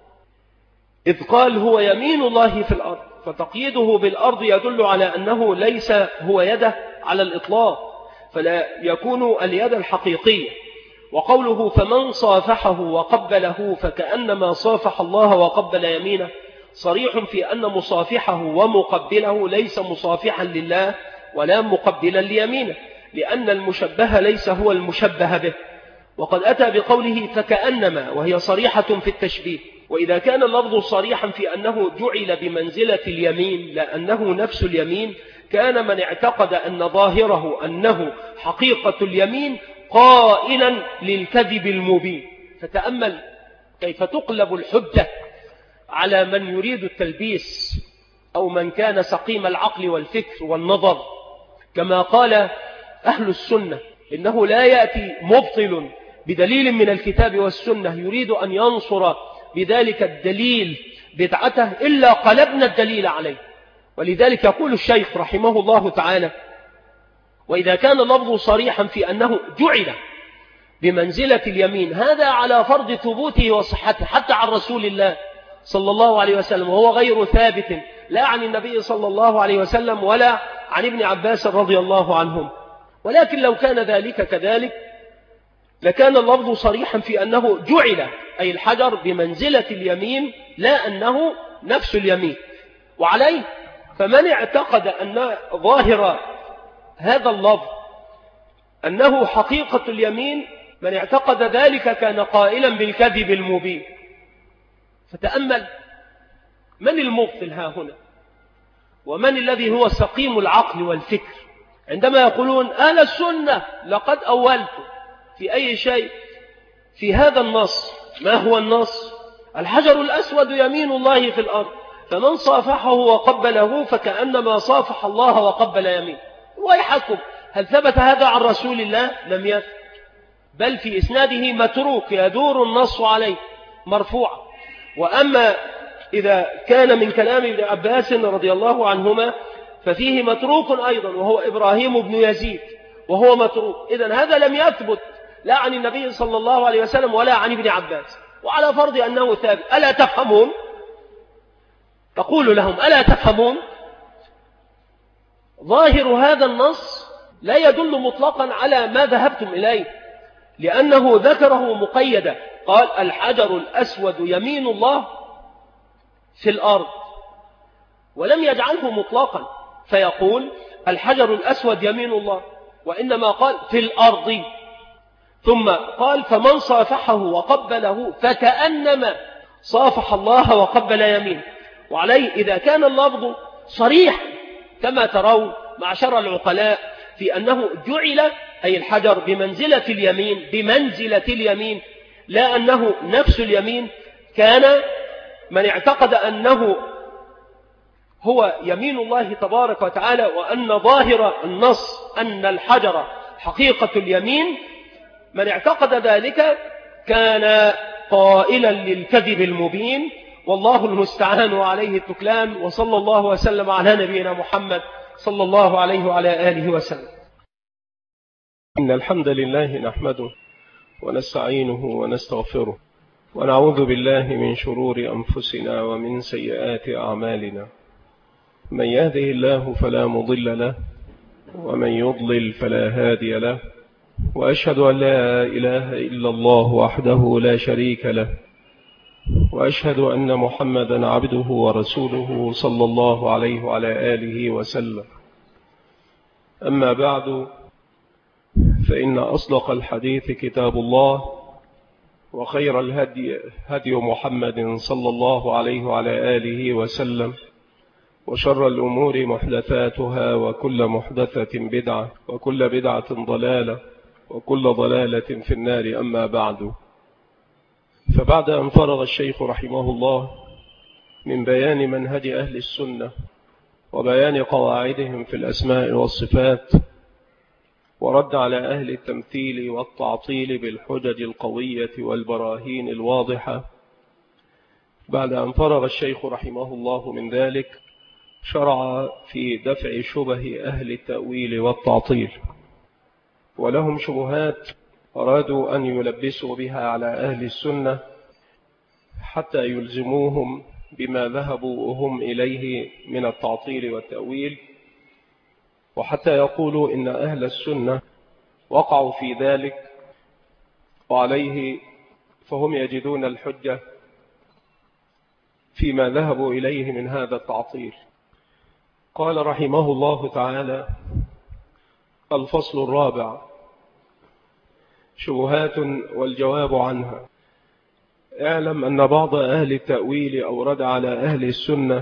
إذ قال هو يمين الله في الأرض، فتقييده بالأرض يدل على أنه ليس هو يده على الإطلاق، فلا يكون اليد الحقيقية. وقوله فمن صافحه وقبله فكأنما صافح الله وقبل يمينه صريح في أن مصافحه ومقبله ليس مصافحا لله ولا مقبلا ليمينه، لأن المشبه ليس هو المشبه به. وقد أتى بقوله فكأنما، وهي صريحة في التشبيه، وإذا كان اللفظ صريحا في أنه جعل بمنزلة اليمين لا أنه نفس اليمين، كان من اعتقد أن ظاهره أنه حقيقة اليمين قائلا للكذب المبين. فتأمل كيف تقلب الحجة على من يريد التلبيس أو من كان سقيم العقل والفكر والنظر، كما قال أهل السنة إنه لا يأتي مبطل بدليل من الكتاب والسنة يريد أن ينصر بذلك الدليل بدعته إلا قلبنا الدليل عليه. ولذلك يقول الشيخ رحمه الله تعالى: وإذا كان اللفظ صريحا في أنه جعل بمنزلة اليمين، هذا على فرض ثبوته وصحته حتى عن رسول الله صلى الله عليه وسلم، وهو غير ثابت لا عن النبي صلى الله عليه وسلم ولا عن ابن عباس رضي الله عنهم. ولكن لو كان ذلك كذلك لكان اللفظ صريحا في أنه جعل أي الحجر بمنزلة اليمين لا أنه نفس اليمين. وعليه فمن اعتقد أن ظاهر هذا اللفظ أنه حقيقة اليمين، من اعتقد ذلك كان قائلا بالكذب المبين. فتأمل من المبطل ها هنا، ومن الذي هو سقيم العقل والفكر عندما يقولون أهل السنة لقد أولت في أي شيء في هذا النص. ما هو النص؟ الحجر الأسود يمين الله في الأرض، فمن صافحه وقبله فكأنما صافح الله وقبل يمين. ويحكم هل ثبت هذا عن رسول الله؟ لم يثبت، بل في إسناده متروك يدور النص عليه مرفوعا. وأما إذا كان من كلام ابن عباس رضي الله عنهما ففيه متروك أيضا، وهو إبراهيم بن يزيد، وهو متروك. إذن هذا لم يثبت لا عن النبي صلى الله عليه وسلم ولا عن ابن عباس. وعلى فرض أنه ثابت، ألا تفهمون؟ تقول لهم ألا تفهمون؟ ظاهر هذا النص لا يدل مطلقا على ما ذهبتم إليه، لأنه ذكره مقيدا، قال الحجر الأسود يمين الله في الأرض، ولم يجعله مطلقا فيقول الحجر الأسود يمين الله، وإنما قال في الأرض. ثم قال فمن صافحه وقبله فكأنما صافح الله وقبل يمين. وعليه إذا كان اللفظ صريح كما ترون معشر العقلاء في أنه جعل أي الحجر بمنزلة اليمين بمنزلة اليمين لا أنه نفس اليمين، كان من اعتقد أنه هو يمين الله تبارك وتعالى وأن ظاهر النص أن الحجر حقيقة اليمين، من اعتقد ذلك كان قائلا للكذب المبين. والله المستعان وعليه التكلان، وصلى الله وسلم على نبينا محمد صلى الله عليه وعلى آله وسلم. إن الحمد لله نحمده ونستعينه ونستغفره، ونعوذ بالله من شرور أنفسنا ومن سيئات أعمالنا. من يهده الله فلا مضل له، ومن يضلل فلا هادي له، وأشهد أن لا إله إلا الله وحده لا شريك له، وأشهد أن محمدا عبده ورسوله صلى الله عليه وعلى آله وسلم. أما بعد، فإن أصدق الحديث كتاب الله، وخير الهدي هدي محمد صلى الله عليه وعلى آله وسلم، وشر الأمور محدثاتها، وكل محدثة بدعة، وكل بدعة ضلالة، وكل ضلالة في النار. أما بعد، فبعد أن فرغ الشيخ رحمه الله من بيان منهج أهل السنة وبيان قواعدهم في الأسماء والصفات، ورد على أهل التمثيل والتعطيل بالحجج القوية والبراهين الواضحة، بعد أن فرغ الشيخ رحمه الله من ذلك شرع في دفع شبه أهل التأويل والتعطيل. ولهم شبهات أرادوا أن يلبسوا بها على أهل السنة حتى يلزموهم بما ذهبوا هم إليه من التعطيل والتأويل، وحتى يقولوا إن أهل السنة وقعوا في ذلك، وعليه فهم يجدون الحجة فيما ذهبوا إليه من هذا التعطيل. قال رحمه الله تعالى: الفصل الرابع: شبهات والجواب عنها. اعلم أن بعض أهل التأويل أورد على أهل السنة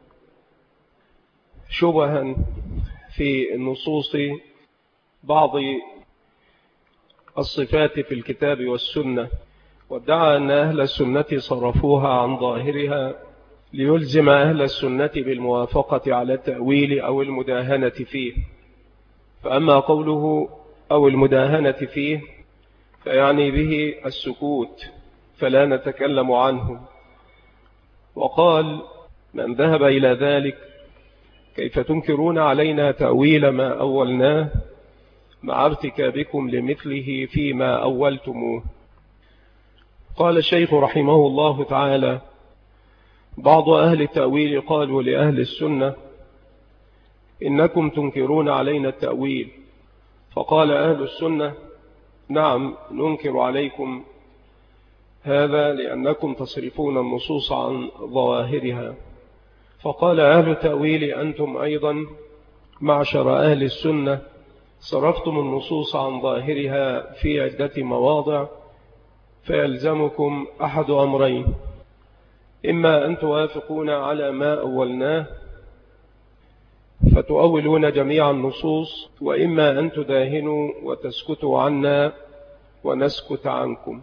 شبها في النصوص بعض الصفات في الكتاب والسنة، وادعى أن أهل السنة صرفوها عن ظاهرها ليلزم أهل السنة بالموافقة على التأويل أو المداهنة فيه. فأما قوله أو المداهنة فيه فيعني به السكوت، فلا نتكلم عنه. وقال من ذهب إلى ذلك: كيف تنكرون علينا تأويل ما أولناه مع ارتكابكم لمثله فيما أولتموه. قال الشيخ رحمه الله تعالى: بعض أهل التأويل قالوا لأهل السنة: إنكم تنكرون علينا التأويل. فقال أهل السنة: نعم ننكر عليكم هذا لأنكم تصرفون النصوص عن ظواهرها. فقال أهل التأويل أنتم أيضا معشر أهل السنة صرفتم النصوص عن ظاهرها في عدة مواضع، فيلزمكم أحد أمرين: إما أن توافقون على ما أولناه فتؤولون جميع النصوص، وإما أن تداهنوا وتسكتوا عنا ونسكت عنكم.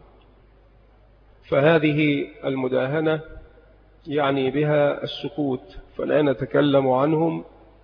فهذه المداهنة يعني بها السكوت، فلا نتكلم عنهم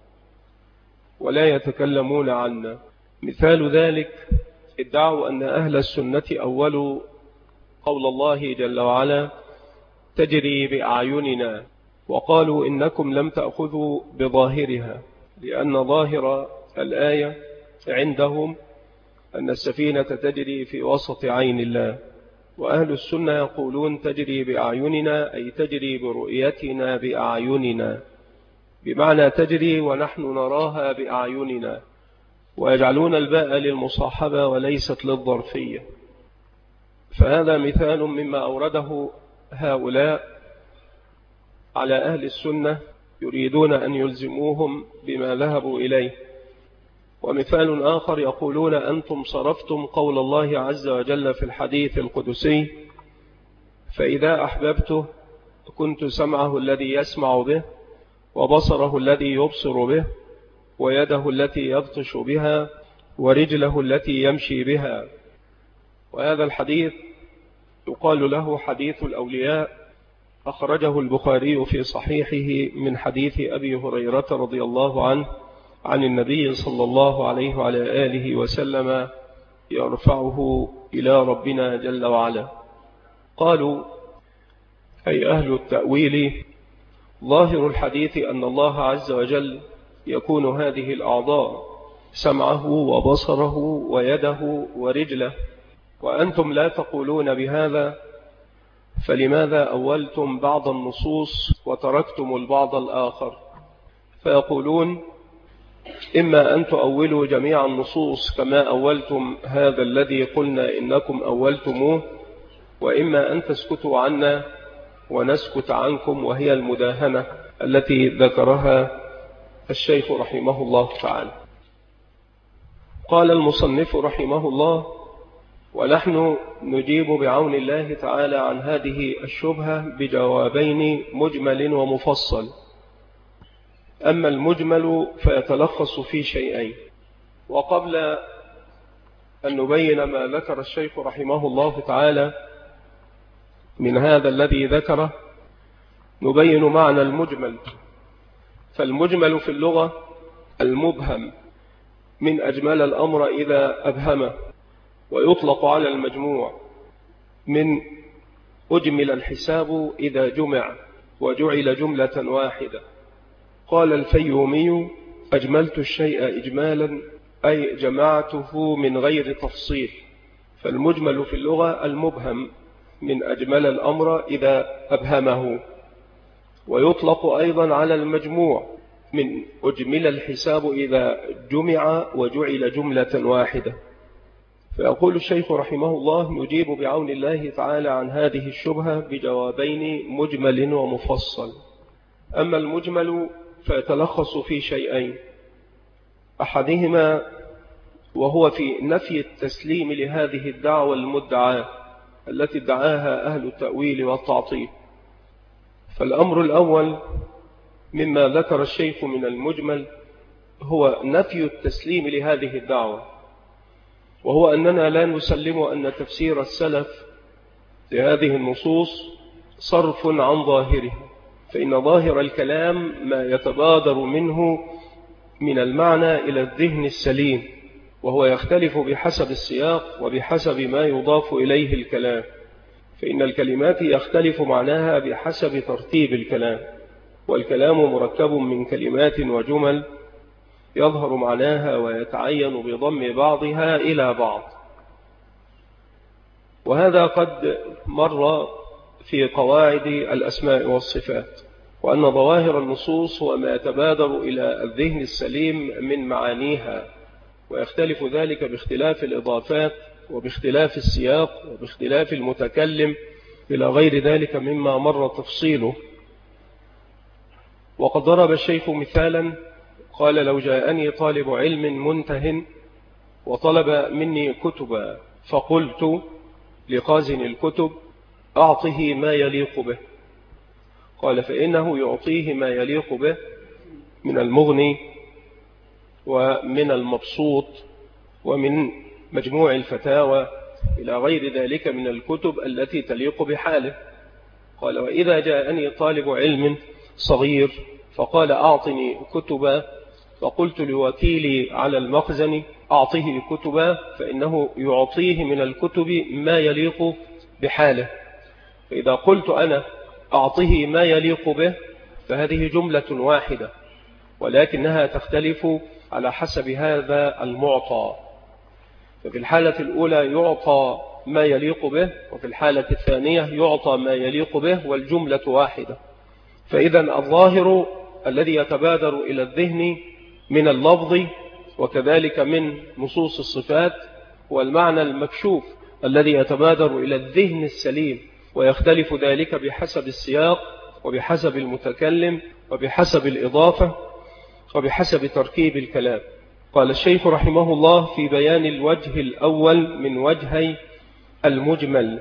ولا يتكلمون عنا. مثال ذلك ادعوا أن أهل السنة أولوا قول الله جل وعلا تجري بأعيننا، وقالوا إنكم لم تأخذوا بظاهرها، لأن ظاهر الآية عندهم أن السفينة تجري في وسط عين الله، وأهل السنة يقولون تجري بأعيننا أي تجري برؤيتنا بأعيننا، بمعنى تجري ونحن نراها بأعيننا، ويجعلون الباء للمصاحبة وليست للظرفية. فهذا مثال مما أورده هؤلاء على أهل السنة يريدون أن يلزموهم بما ذهبوا إليه. ومثال آخر يقولون أنتم صرفتم قول الله عز وجل في الحديث القدسي فإذا أحببته كنت سمعه الذي يسمع به، وبصره الذي يبصر به، ويده التي يبطش بها، ورجله التي يمشي بها. وهذا الحديث يقال له حديث الأولياء، أخرجه البخاري في صحيحه من حديث أبي هريرة رضي الله عنه عن النبي صلى الله عليه وعلى آله وسلم يرفعه إلى ربنا جل وعلا. قالوا أي أهل التأويل ظاهر الحديث أن الله عز وجل يكون هذه الأعضاء سمعه وبصره ويده ورجله، وأنتم لا تقولون بهذا، فلماذا أولتم بعض النصوص وتركتم البعض الآخر؟ فيقولون إما أن تؤولوا جميع النصوص كما أولتم هذا الذي قلنا إنكم أولتموه، وإما أن تسكتوا عنا ونسكت عنكم، وهي المداهنة التي ذكرها الشيخ رحمه الله تعالى. قال المصنف رحمه الله: ونحن نجيب بعون الله تعالى عن هذه الشبهة بجوابين مجمل ومفصل. أما المجمل فيتلخص في شيئين. وقبل أن نبين ما ذكر الشيخ رحمه الله تعالى من هذا الذي ذكره نبين معنى المجمل. فالمجمل في اللغة المبهم من أجمل الأمر إذا أبهمه، ويطلق على المجموع من أجمل الحساب إذا جمع وجعل جملة واحدة. قال الفيومي: أجملت الشيء إجمالا أي جمعته من غير تفصيل. فالمجمل في اللغة المبهم من أجمل الأمر إذا أبهمه، ويطلق أيضا على المجموع من أجمل الحساب إذا جمع وجعل جملة واحدة. فيقول الشيخ رحمه الله: نجيب بعون الله تعالى عن هذه الشبهة بجوابين مجمل ومفصل. أما المجمل فيتلخص في شيئين: أحدهما وهو في نفي التسليم لهذه الدعوة المدعاة التي ادعاها أهل التأويل والتعطيل. فالأمر الأول مما ذكر الشيخ من المجمل هو نفي التسليم لهذه الدعوة، وهو أننا لا نسلم أن تفسير السلف لهذه النصوص صرف عن ظاهره، فإن ظاهر الكلام ما يتبادر منه من المعنى إلى الذهن السليم، وهو يختلف بحسب السياق وبحسب ما يضاف إليه الكلام، فإن الكلمات يختلف معناها بحسب ترتيب الكلام، والكلام مركب من كلمات وجمل يظهر معناها ويتعين بضم بعضها إلى بعض. وهذا قد مر في قواعد الأسماء والصفات، وأن ظواهر النصوص هو ما يتبادر إلى الذهن السليم من معانيها، ويختلف ذلك باختلاف الإضافات وباختلاف السياق وباختلاف المتكلم إلى غير ذلك مما مر تفصيله. وقد ضرب الشيخ مثالا قال: لو جاءني طالب علم منته وطلب مني كتبا فقلت لخازن الكتب أعطه ما يليق به، قال: فإنه يعطيه ما يليق به من المغني ومن المبسوط ومن مجموع الفتاوى إلى غير ذلك من الكتب التي تليق بحاله. قال: وإذا جاءني طالب علم صغير فقال أعطني كتبا فقلت لوكيلي على المخزن أعطيه كتبا، فإنه يعطيه من الكتب ما يليق بحاله. فإذا قلت أنا أعطيه ما يليق به فهذه جملة واحدة، ولكنها تختلف على حسب هذا المعطى. ففي الحالة الأولى يعطى ما يليق به، وفي الحالة الثانية يعطى ما يليق به والجملة واحدة. فإذا الظاهر الذي يتبادر إلى الذهن من اللفظ وكذلك من نصوص الصفات والمعنى المكشوف الذي يتبادر إلى الذهن السليم، ويختلف ذلك بحسب السياق وبحسب المتكلم وبحسب الإضافة وبحسب تركيب الكلام. قال الشيخ رحمه الله في بيان الوجه الأول من وجهي المجمل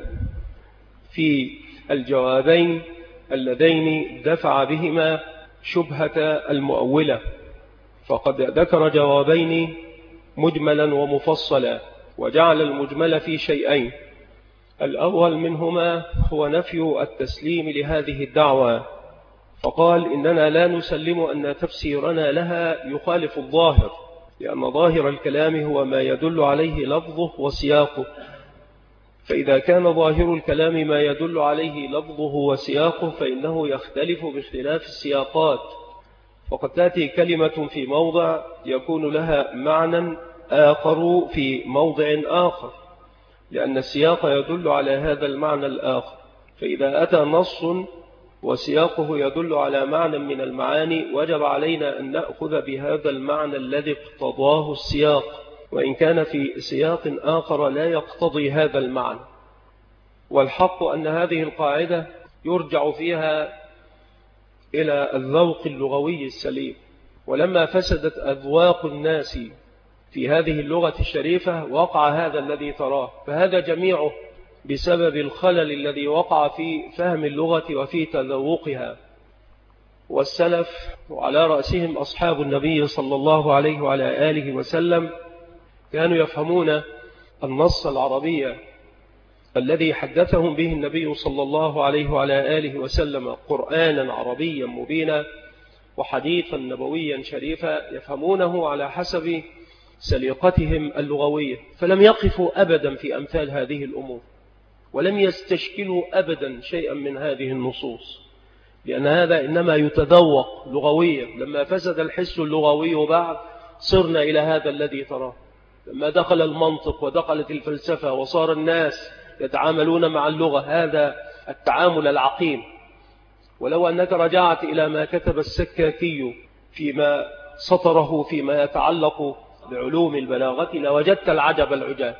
في الجوابين اللذين دفع بهما شبهة المؤولة، فقد ذكر جوابين مجملا ومفصلا، وجعل المجمل في شيئين. الأول منهما هو نفي التسليم لهذه الدعوة، فقال: إننا لا نسلم أن تفسيرنا لها يخالف الظاهر، لأن ظاهر الكلام هو ما يدل عليه لفظه وسياقه، فإذا كان ظاهر الكلام ما يدل عليه لفظه وسياقه فإنه يختلف باختلاف السياقات. وقد تأتي كلمة في موضع يكون لها معنى آخر في موضع آخر، لأن السياق يدل على هذا المعنى الآخر. فإذا أتى نص وسياقه يدل على معنى من المعاني وجب علينا أن نأخذ بهذا المعنى الذي اقتضاه السياق، وإن كان في سياق آخر لا يقتضي هذا المعنى. والحق أن هذه القاعدة يرجع فيها إلى الذوق اللغوي السليم، ولما فسدت أذواق الناس في هذه اللغة الشريفة وقع هذا الذي تراه، فهذا جميعه بسبب الخلل الذي وقع في فهم اللغة وفي تذوقها. والسلف وعلى رأسهم أصحاب النبي صلى الله عليه وعلى آله وسلم كانوا يفهمون النص العربي الذي حدثهم به النبي صلى الله عليه وعلى آله وسلم قرآنا عربيا مبينا وحديثا نبويا شريفا، يفهمونه على حسب سليقتهم اللغوية، فلم يقفوا أبدا في أمثال هذه الأمور، ولم يستشكلوا أبدا شيئا من هذه النصوص، لأن هذا إنما يتذوق لغويا. لما فسد الحس اللغوي بعد صرنا إلى هذا الذي تراه، لما دخل المنطق ودخلت الفلسفة وصار الناس يتعاملون مع اللغة هذا التعامل العقيم. ولو أنك رجعت إلى ما كتب السكاكي فيما سطره فيما يتعلق بعلوم البلاغة لوجدت العجب العجاب،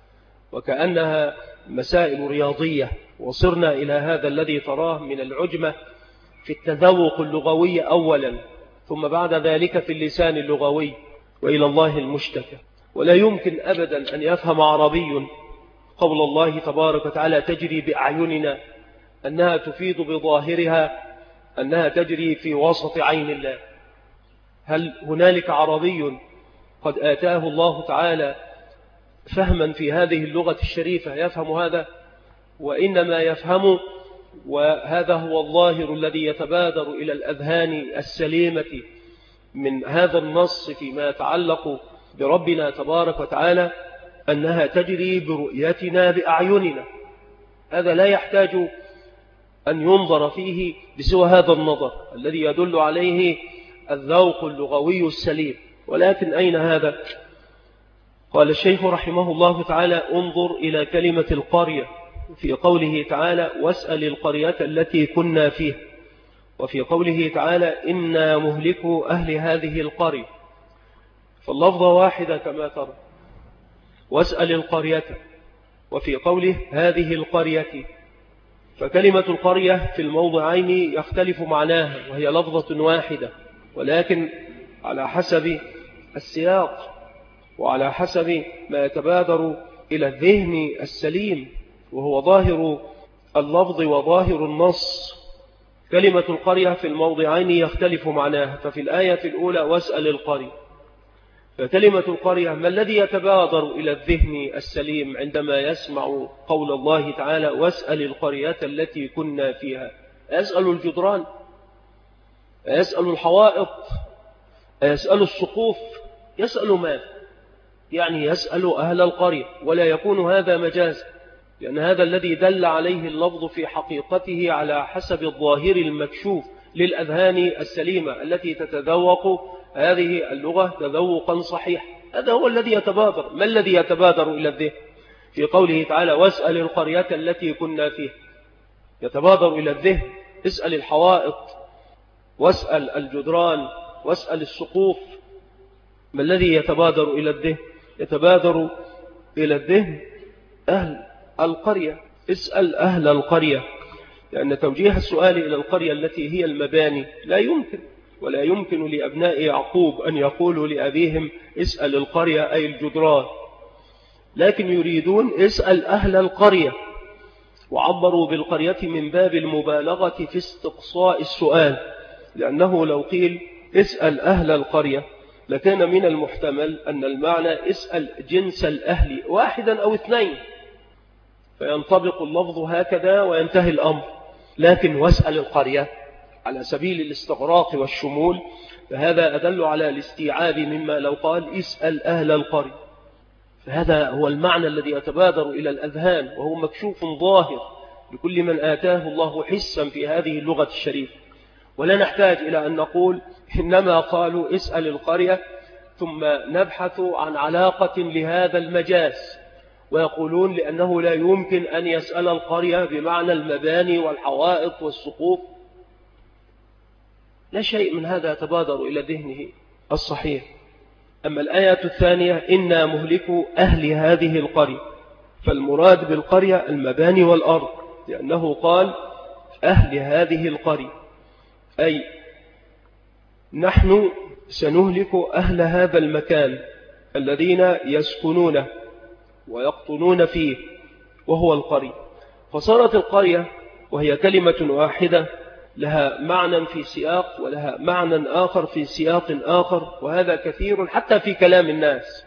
وكأنها مسائل رياضية، وصرنا إلى هذا الذي تراه من العجمة في التذوق اللغوي أولا، ثم بعد ذلك في اللسان اللغوي، وإلى الله المشتكى. ولا يمكن أبدا أن يفهم عربي قول الله تبارك وتعالى تجري بأعيننا أنها تفيد بظاهرها أنها تجري في وسط عين الله. هل هنالك عربي قد آتاه الله تعالى فهما في هذه اللغة الشريفة يفهم هذا؟ وإنما يفهم، وهذا هو الظاهر الذي يتبادر إلى الأذهان السليمة من هذا النص فيما يتعلق بربنا تبارك وتعالى، أنها تجري برؤيتنا بأعيننا. هذا لا يحتاج أن ينظر فيه بسوى هذا النظر الذي يدل عليه الذوق اللغوي السليم. ولكن أين هذا؟ قال الشيخ رحمه الله تعالى انظر إلى كلمة القرية في قوله تعالى واسأل القرية التي كنا فيها، وفي قوله تعالى إنا مهلكوا أهل هذه القرية، فاللفظة واحدة كما ترى، واسأل القرية وفي قوله هذه القرية، فكلمة القرية في الموضعين يختلف معناها، وهي لفظة واحدة، ولكن على حسب السياق وعلى حسب ما يتبادر إلى الذهن السليم، وهو ظاهر اللفظ وظاهر النص. كلمة القرية في الموضعين يختلف معناها، ففي الآية الأولى واسأل القرية، فكلمة القرية ما الذي يتبادر إلى الذهن السليم عندما يسمع قول الله تعالى واسأل القرية التي كنا فيها؟ يسأل الجدران، يسأل الحوائط، يسأل السقوف، يسأل ماذا؟ يعني يسأل أهل القرية، ولا يكون هذا مجازا، لأن هذا الذي دل عليه اللفظ في حقيقته على حسب الظاهر المكشوف للأذهان السليمة التي تتذوق هذه اللغة تذوقا صحيح. هذا هو الذي يتبادر. ما الذي يتبادر إلى الذهن في قوله تعالى واسأل القرية التي كنا فيها؟ يتبادر إلى الذهن اسأل الحوائط، واسأل الجدران، واسأل السقوف. ما الذي يتبادر إلى الذهن؟ يتبادر إلى الذهن أهل القرية، اسأل أهل القرية، لأن توجيه السؤال إلى القرية التي هي المباني لا يمكن، ولا يمكن لأبناء يعقوب أن يقولوا لأبيهم اسأل القرية أي الجدران، لكن يريدون اسأل أهل القرية، وعبروا بالقرية من باب المبالغة في استقصاء السؤال، لأنه لو قيل اسأل أهل القرية لكان من المحتمل أن المعنى اسأل جنس الأهل واحدا أو اثنين، فينطبق اللفظ هكذا وينتهي الأمر. لكن واسأل القرية على سبيل الاستغراق والشمول، فهذا أدل على الاستيعاب مما لو قال اسأل أهل القرية، فهذا هو المعنى الذي يتبادر إلى الأذهان، وهو مكشوف ظاهر لكل من آتاه الله حسا في هذه اللغة الشريفة. ولا نحتاج إلى أن نقول إنما قالوا اسأل القرية ثم نبحث عن علاقة لهذا المجاز، ويقولون لأنه لا يمكن أن يسأل القرية بمعنى المباني والحوائط والسقوف. لا شيء من هذا يتبادر إلى ذهنه الصحيح. أما الآية الثانية إنا مهلكوا أهل هذه القرية، فالمراد بالقرية المباني والأرض، لأنه قال أهل هذه القرية، أي نحن سنهلك أهل هذا المكان الذين يسكنونه ويقطنون فيه، وهو القرية. فصارت القرية وهي كلمة واحدة لها معنى في سياق ولها معنى آخر في سياق آخر، وهذا كثير حتى في كلام الناس.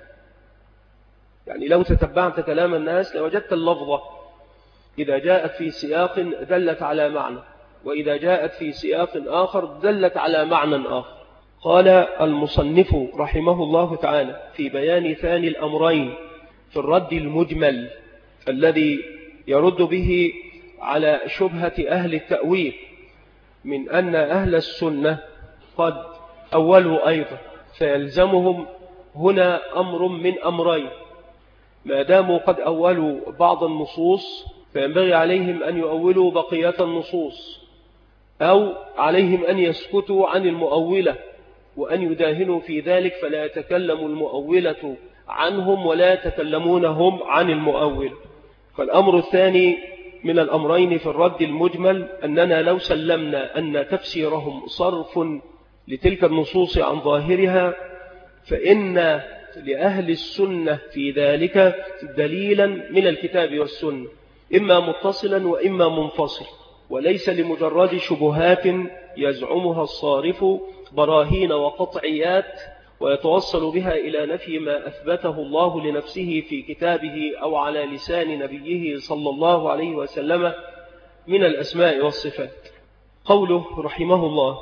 يعني لو تتبعت كلام الناس لوجدت اللفظة إذا جاءت في سياق دلت على معنى، وإذا جاءت في سياق آخر دلت على معنى آخر. قال المصنف رحمه الله تعالى في بيان ثاني الأمرين في الرد المجمل الذي يرد به على شبهة أهل التأويل من أن أهل السنة قد أولوا أيضا، فيلزمهم هنا أمر من أمرين: ما داموا قد أولوا بعض النصوص فينبغي عليهم أن يؤولوا بقية النصوص، أو عليهم أن يسكتوا عن المؤولة وأن يداهنوا في ذلك، فلا يتكلم المؤولة عنهم ولا يتكلمونهم عن المؤول. فالأمر الثاني من الأمرين في الرد المجمل أننا لو سلمنا أن تفسيرهم صرف لتلك النصوص عن ظاهرها، فإن لأهل السنة في ذلك دليلا من الكتاب والسنة، إما متصلا وإما منفصل، وليس لمجرد شبهات يزعمها الصارف براهين وقطعيات ويتوصل بها إلى نفي ما أثبته الله لنفسه في كتابه أو على لسان نبيه صلى الله عليه وسلم من الأسماء والصفات. قوله رحمه الله: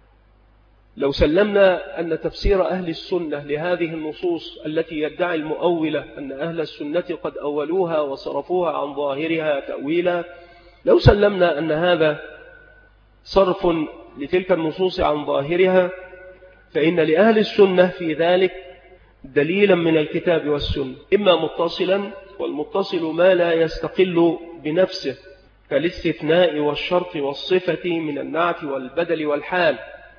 لو سلمنا أن تفسير أهل السنة لهذه النصوص التي يدعي المؤولة أن أهل السنة قد أولوها وصرفوها عن ظاهرها تأويلا، لو سلمنا أن هذا صرف لتلك النصوص عن ظاهرها، فإن لأهل السنة في ذلك دليلا من الكتاب والسنة، إما متصلا، والمتصل ما لا يستقل بنفسه كالاستثناء والشرط والصفة من النعت والبدل والحال،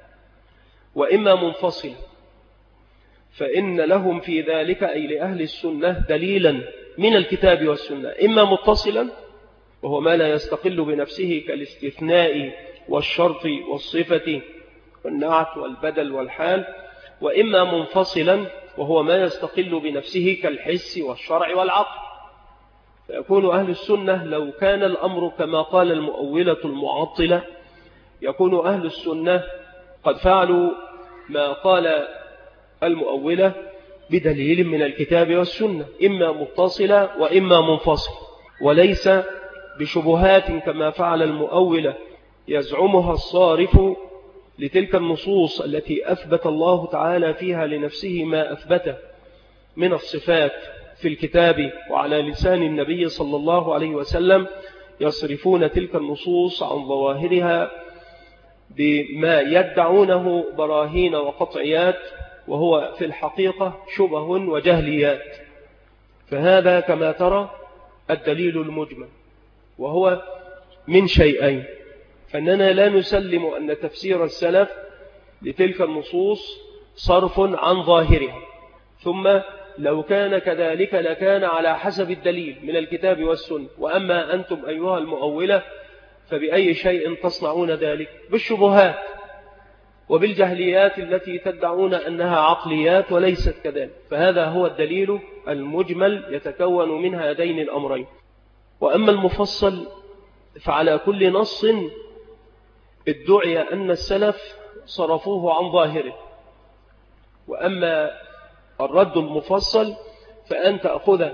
وإما منفصل، فإن لهم في ذلك أي لأهل السنة دليلا من الكتاب والسنة، إما متصلا وهو ما لا يستقل بنفسه كالاستثناء والشرط والصفة والنعت والبدل والحال، وإما منفصلا وهو ما يستقل بنفسه كالحس والشرع والعقل. فيكون أهل السنة لو كان الأمر كما قال المؤولة المعطلة، يكون أهل السنة قد فعلوا ما قال المؤولة بدليل من الكتاب والسنة، إما متصلة وإما منفصل، وليس بشبهات كما فعل المؤولة يزعمها الصارف لتلك النصوص التي أثبت الله تعالى فيها لنفسه ما أثبته من الصفات في الكتاب وعلى لسان النبي صلى الله عليه وسلم، يصرفون تلك النصوص عن ظواهرها بما يدعونه براهين وقطعيات، وهو في الحقيقة شبه وجهليات. فهذا كما ترى الدليل المجمل، وهو من شيئين: أننا لا نسلم أن تفسير السلف لتلك النصوص صرف عن ظاهرها، ثم لو كان كذلك لكان على حسب الدليل من الكتاب والسنة. وأما أنتم أيها المؤولة فبأي شيء تصنعون ذلك؟ بالشبهات وبالجهليات التي تدعون أنها عقليات وليست كذلك. فهذا هو الدليل المجمل يتكون من هذين الأمرين. وأما المفصل فعلى كل نص ادعي أن السلف صرفوه عن ظاهره. وأما الرد المفصل فأن تأخذ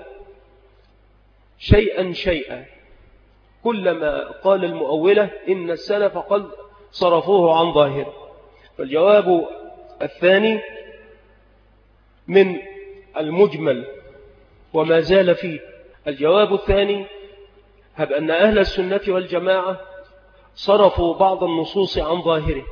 شيئا شيئا، كلما قال المؤولة إن السلف قد صرفوه عن ظاهره. فالجواب الثاني من المجمل وما زال فيه. الجواب الثاني: هب أن أهل السنة والجماعة صرفوا بعض النصوص عن ظاهره،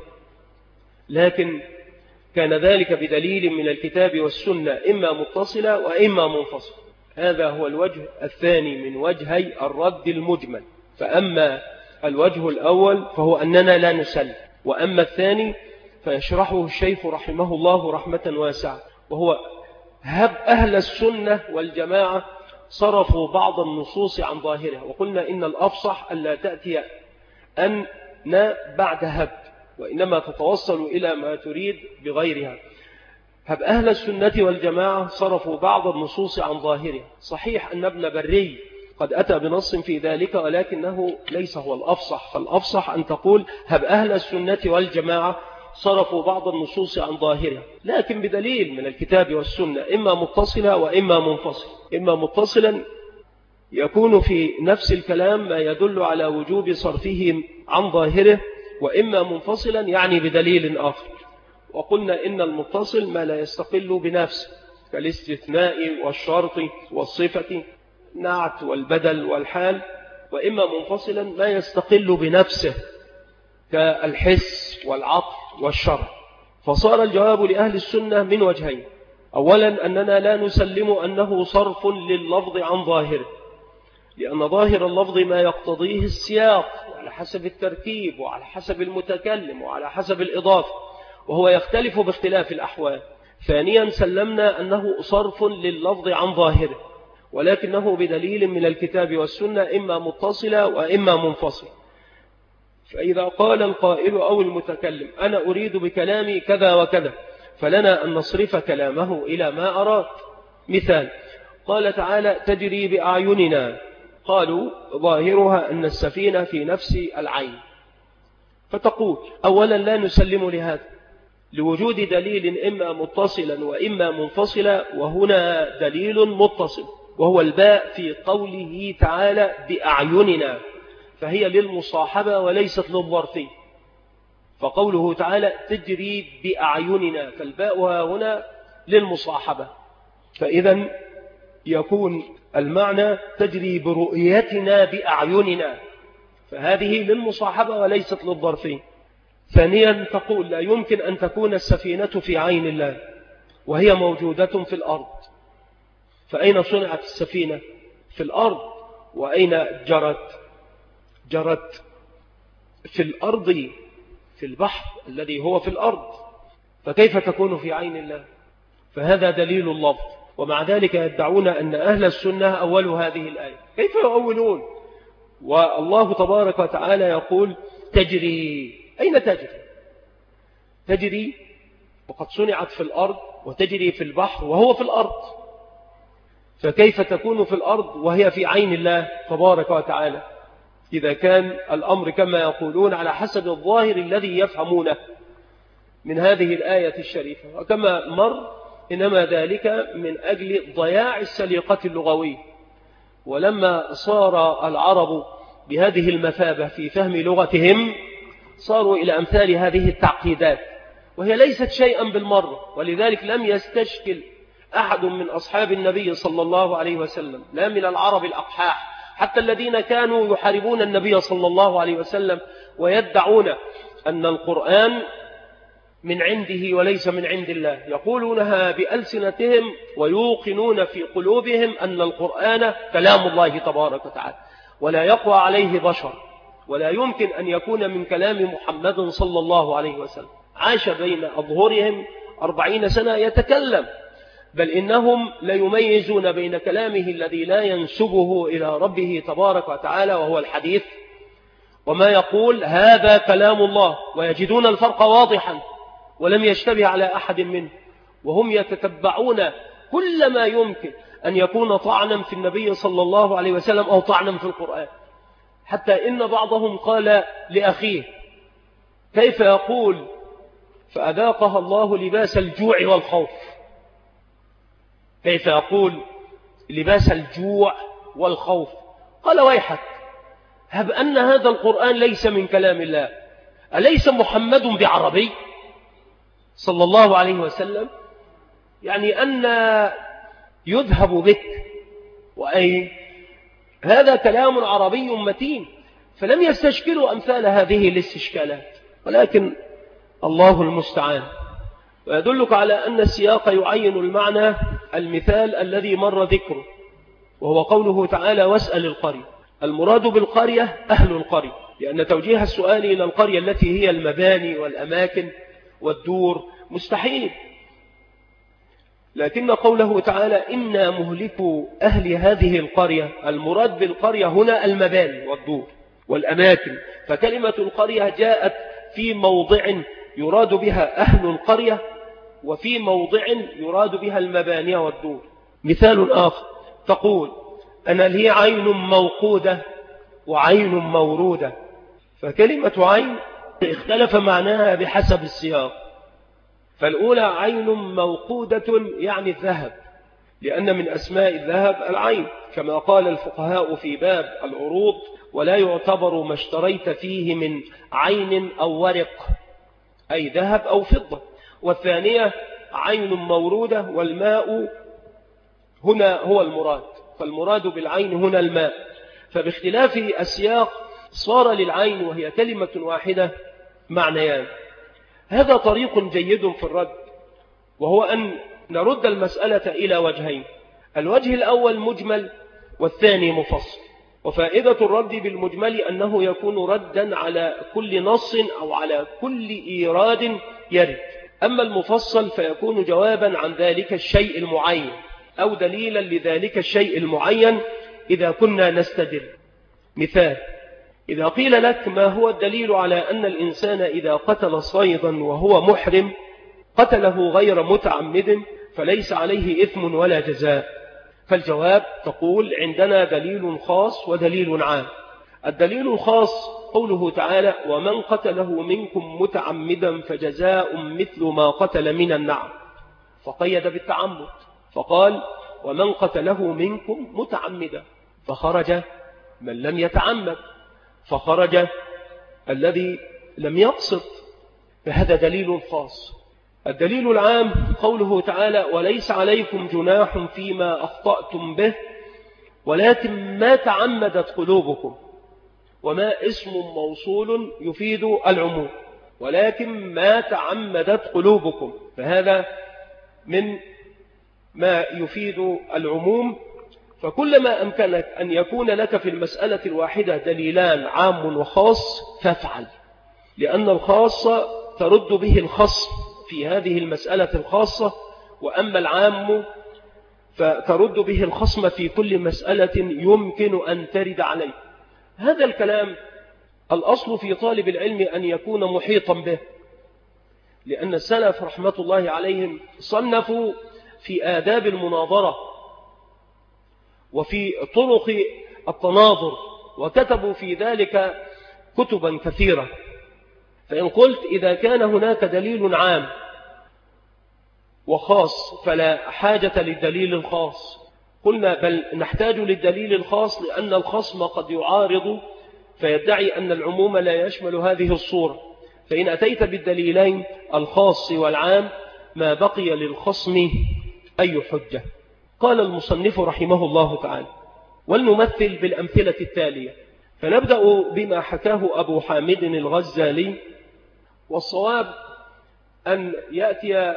لكن كان ذلك بدليل من الكتاب والسنة إما متصلة وإما منفصلة. هذا هو الوجه الثاني من وجهي الرد المجمل. فأما الوجه الأول فهو أننا لا نسلم، وأما الثاني فيشرحه الشيخ رحمه الله رحمة واسعة، وهو هب أهل السنة والجماعة صرفوا بعض النصوص عن ظاهرها. وقلنا إن الأفصح ألا تأتي أن بعد هب، وإنما تتوصل إلى ما تريد بغيرها. هب أهل السنة والجماعة صرفوا بعض النصوص عن ظاهرها. صحيح أن ابن بري قد أتى بنص في ذلك، ولكنه ليس هو الأفصح. فالأفصح أن تقول هب أهل السنة والجماعة صرفوا بعض النصوص عن ظاهرها، لكن بدليل من الكتاب والسنة، إما متصلة وإما منفصل. إما متصلا يكون في نفس الكلام ما يدل على وجوب صرفه عن ظاهره، وإما منفصلا يعني بدليل آخر. وقلنا إن المتصل ما لا يستقل بنفسه كالاستثناء والشرط والصفة، نعت والبدل والحال. وإما منفصلا ما يستقل بنفسه كالحس والعقل والشرع. فصار الجواب لأهل السنة من وجهين: أولا أننا لا نسلم أنه صرف لللفظ عن ظاهره، لأن ظاهر اللفظ ما يقتضيه السياق، وعلى حسب التركيب وعلى حسب المتكلم وعلى حسب الإضافة، وهو يختلف باختلاف الأحوال. ثانيا سلمنا أنه صرف لللفظ عن ظاهره، ولكنه بدليل من الكتاب والسنة إما متصلة وإما منفصلة. فإذا قال القائل أو المتكلم أنا أريد بكلامي كذا وكذا، فلنا أن نصرف كلامه إلى ما أراد. مثال: قال تعالى تجري بأعيننا، قالوا ظاهرها أن السفينة في نفس العين. فتقول أولا لا نسلم لهذا لوجود دليل إما متصلا وإما منفصلا، وهنا دليل متصل وهو الباء في قوله تعالى بأعيننا، فهي للمصاحبة وليست للظرفية. فقوله تعالى تجري بأعيننا، فالباء هنا للمصاحبة، فإذا يكون المعنى تجري برؤيتنا بأعيننا، فهذه للمصاحبة وليست للظرفية. ثانيا تقول لا يمكن أن تكون السفينة في عين الله وهي موجودة في الأرض، فأين صنعت السفينة؟ في الأرض. وأين جرت؟ جرت في الأرض، في البحر الذي هو في الأرض، فكيف تكون في عين الله؟ فهذا دليل اللفظ. ومع ذلك يدعون أن أهل السنة أولوا هذه الآية. كيف يؤولون والله تبارك وتعالى يقول تجري؟ أين تجري؟ تجري وقد صنعت في الأرض، وتجري في البحر وهو في الأرض، فكيف تكون في الأرض وهي في عين الله تبارك وتعالى إذا كان الأمر كما يقولون على حسب الظاهر الذي يفهمونه من هذه الآية الشريفة؟ وكما مر إنما ذلك من أجل ضياع السليقة اللغوية، ولما صار العرب بهذه المثابة في فهم لغتهم صاروا إلى أمثال هذه التعقيدات، وهي ليست شيئا بالمرة. ولذلك لم يستشكل أحد من أصحاب النبي صلى الله عليه وسلم، لا من العرب الأقحاح حتى الذين كانوا يحاربون النبي صلى الله عليه وسلم ويدعون أن القرآن من عنده وليس من عند الله، يقولونها بألسنتهم ويوقنون في قلوبهم أن القرآن كلام الله تبارك وتعالى ولا يقوى عليه بشر، ولا يمكن أن يكون من كلام محمد صلى الله عليه وسلم. عاش بين أظهرهم أربعين سنة يتكلم، بل إنهم ليميزون بين كلامه الذي لا ينسبه إلى ربه تبارك وتعالى وهو الحديث، وما يقول هذا كلام الله، ويجدون الفرق واضحا ولم يشتبه على أحد منه، وهم يتتبعون كل ما يمكن أن يكون طعنا في النبي صلى الله عليه وسلم أو طعنا في القرآن. حتى إن بعضهم قال لأخيه كيف يقول فأذاقها الله لباس الجوع والخوف؟ كيف يقول لباس الجوع والخوف؟ قال ويحك، هب أن هذا القرآن ليس من كلام الله، أليس محمد بعربي صلى الله عليه وسلم؟ يعني أن يذهب بك، وأي هذا كلام عربي متين، فلم يستشكلوا أمثال هذه الاستشكالات، ولكن الله المستعان. ويدلك على أن السياق يعين المعنى المثال الذي مر ذكره، وهو قوله تعالى واسأل القرية. المراد بالقرية أهل القرية، لأن توجيه السؤال إلى القرية التي هي المباني والأماكن والدور مستحيل، لكن قوله تعالى إنا مهلكوا أهل هذه القرية، المراد بالقرية هنا المباني والدور والأماكن، فكلمة القرية جاءت في موضع يراد بها أهل القرية، وفي موضع يراد بها المباني والدور. مثال آخر تقول أنا لي عين موقودة وعين مورودة، فكلمة عين اختلف معناها بحسب السياق، فالأولى عين موقودة يعني الذهب، لأن من أسماء الذهب العين، كما قال الفقهاء في باب العروض ولا يعتبر ما اشتريت فيه من عين أو ورق، أي ذهب أو فضة. والثانية عين مورودة، والماء هنا هو المراد، فالمراد بالعين هنا الماء، فباختلاف السياق صار للعين وهي كلمة واحدة معنيان. هذا طريق جيد في الرد، وهو أن نرد المسألة إلى وجهين، الوجه الأول مجمل والثاني مفصل. وفائدة الرد بالمجمل أنه يكون ردا على كل نص أو على كل إيراد يرد، أما المفصل فيكون جوابا عن ذلك الشيء المعين أو دليلا لذلك الشيء المعين إذا كنا نستدل. مثال: إذا قيل لك ما هو الدليل على أن الإنسان إذا قتل صيدا وهو محرم قتله غير متعمد فليس عليه إثم ولا جزاء، فالجواب تقول عندنا دليل خاص ودليل عام. الدليل الخاص قوله تعالى ومن قتله منكم متعمدا فجزاء مثل ما قتل من النعم، فقيد بالتعمد فقال ومن قتله منكم متعمدا، فخرج من لم يتعمد، فخرج الذي لم يقصد، فهذا دليل خاص. الدليل العام قوله تعالى وليس عليكم جناح فيما أخطأتم به ولكن ما تعمدت قلوبكم، وما اسم موصول يفيد العموم، ولكن ما تعمدت قلوبكم، فهذا من ما يفيد العموم. فكلما أمكنك أن يكون لك في المسألة الواحدة دليلان عام وخاص فافعل، لأن الخاص ترد به الخاص في هذه المسألة الخاصة، وأما العام فترد به الخصم في كل مسألة يمكن أن ترد عليه. هذا الكلام الأصل في طالب العلم أن يكون محيطا به، لأن السلف رحمة الله عليهم صنفوا في آداب المناظرة وفي طرق التناظر، وكتبوا في ذلك كتبا كثيرة. فإن قلت إذا كان هناك دليل عام وخاص فلا حاجة للدليل الخاص، قلنا بل نحتاج للدليل الخاص، لأن الخصم قد يعارض فيدعي أن العموم لا يشمل هذه الصورة، فإن أتيت بالدليلين الخاص والعام ما بقي للخصم أي حجة. قال المصنف رحمه الله تعالى: ولنمثل بالأمثلة التالية. فنبدأ بما حكاه أبو حامد الغزالي، والصواب أن يأتي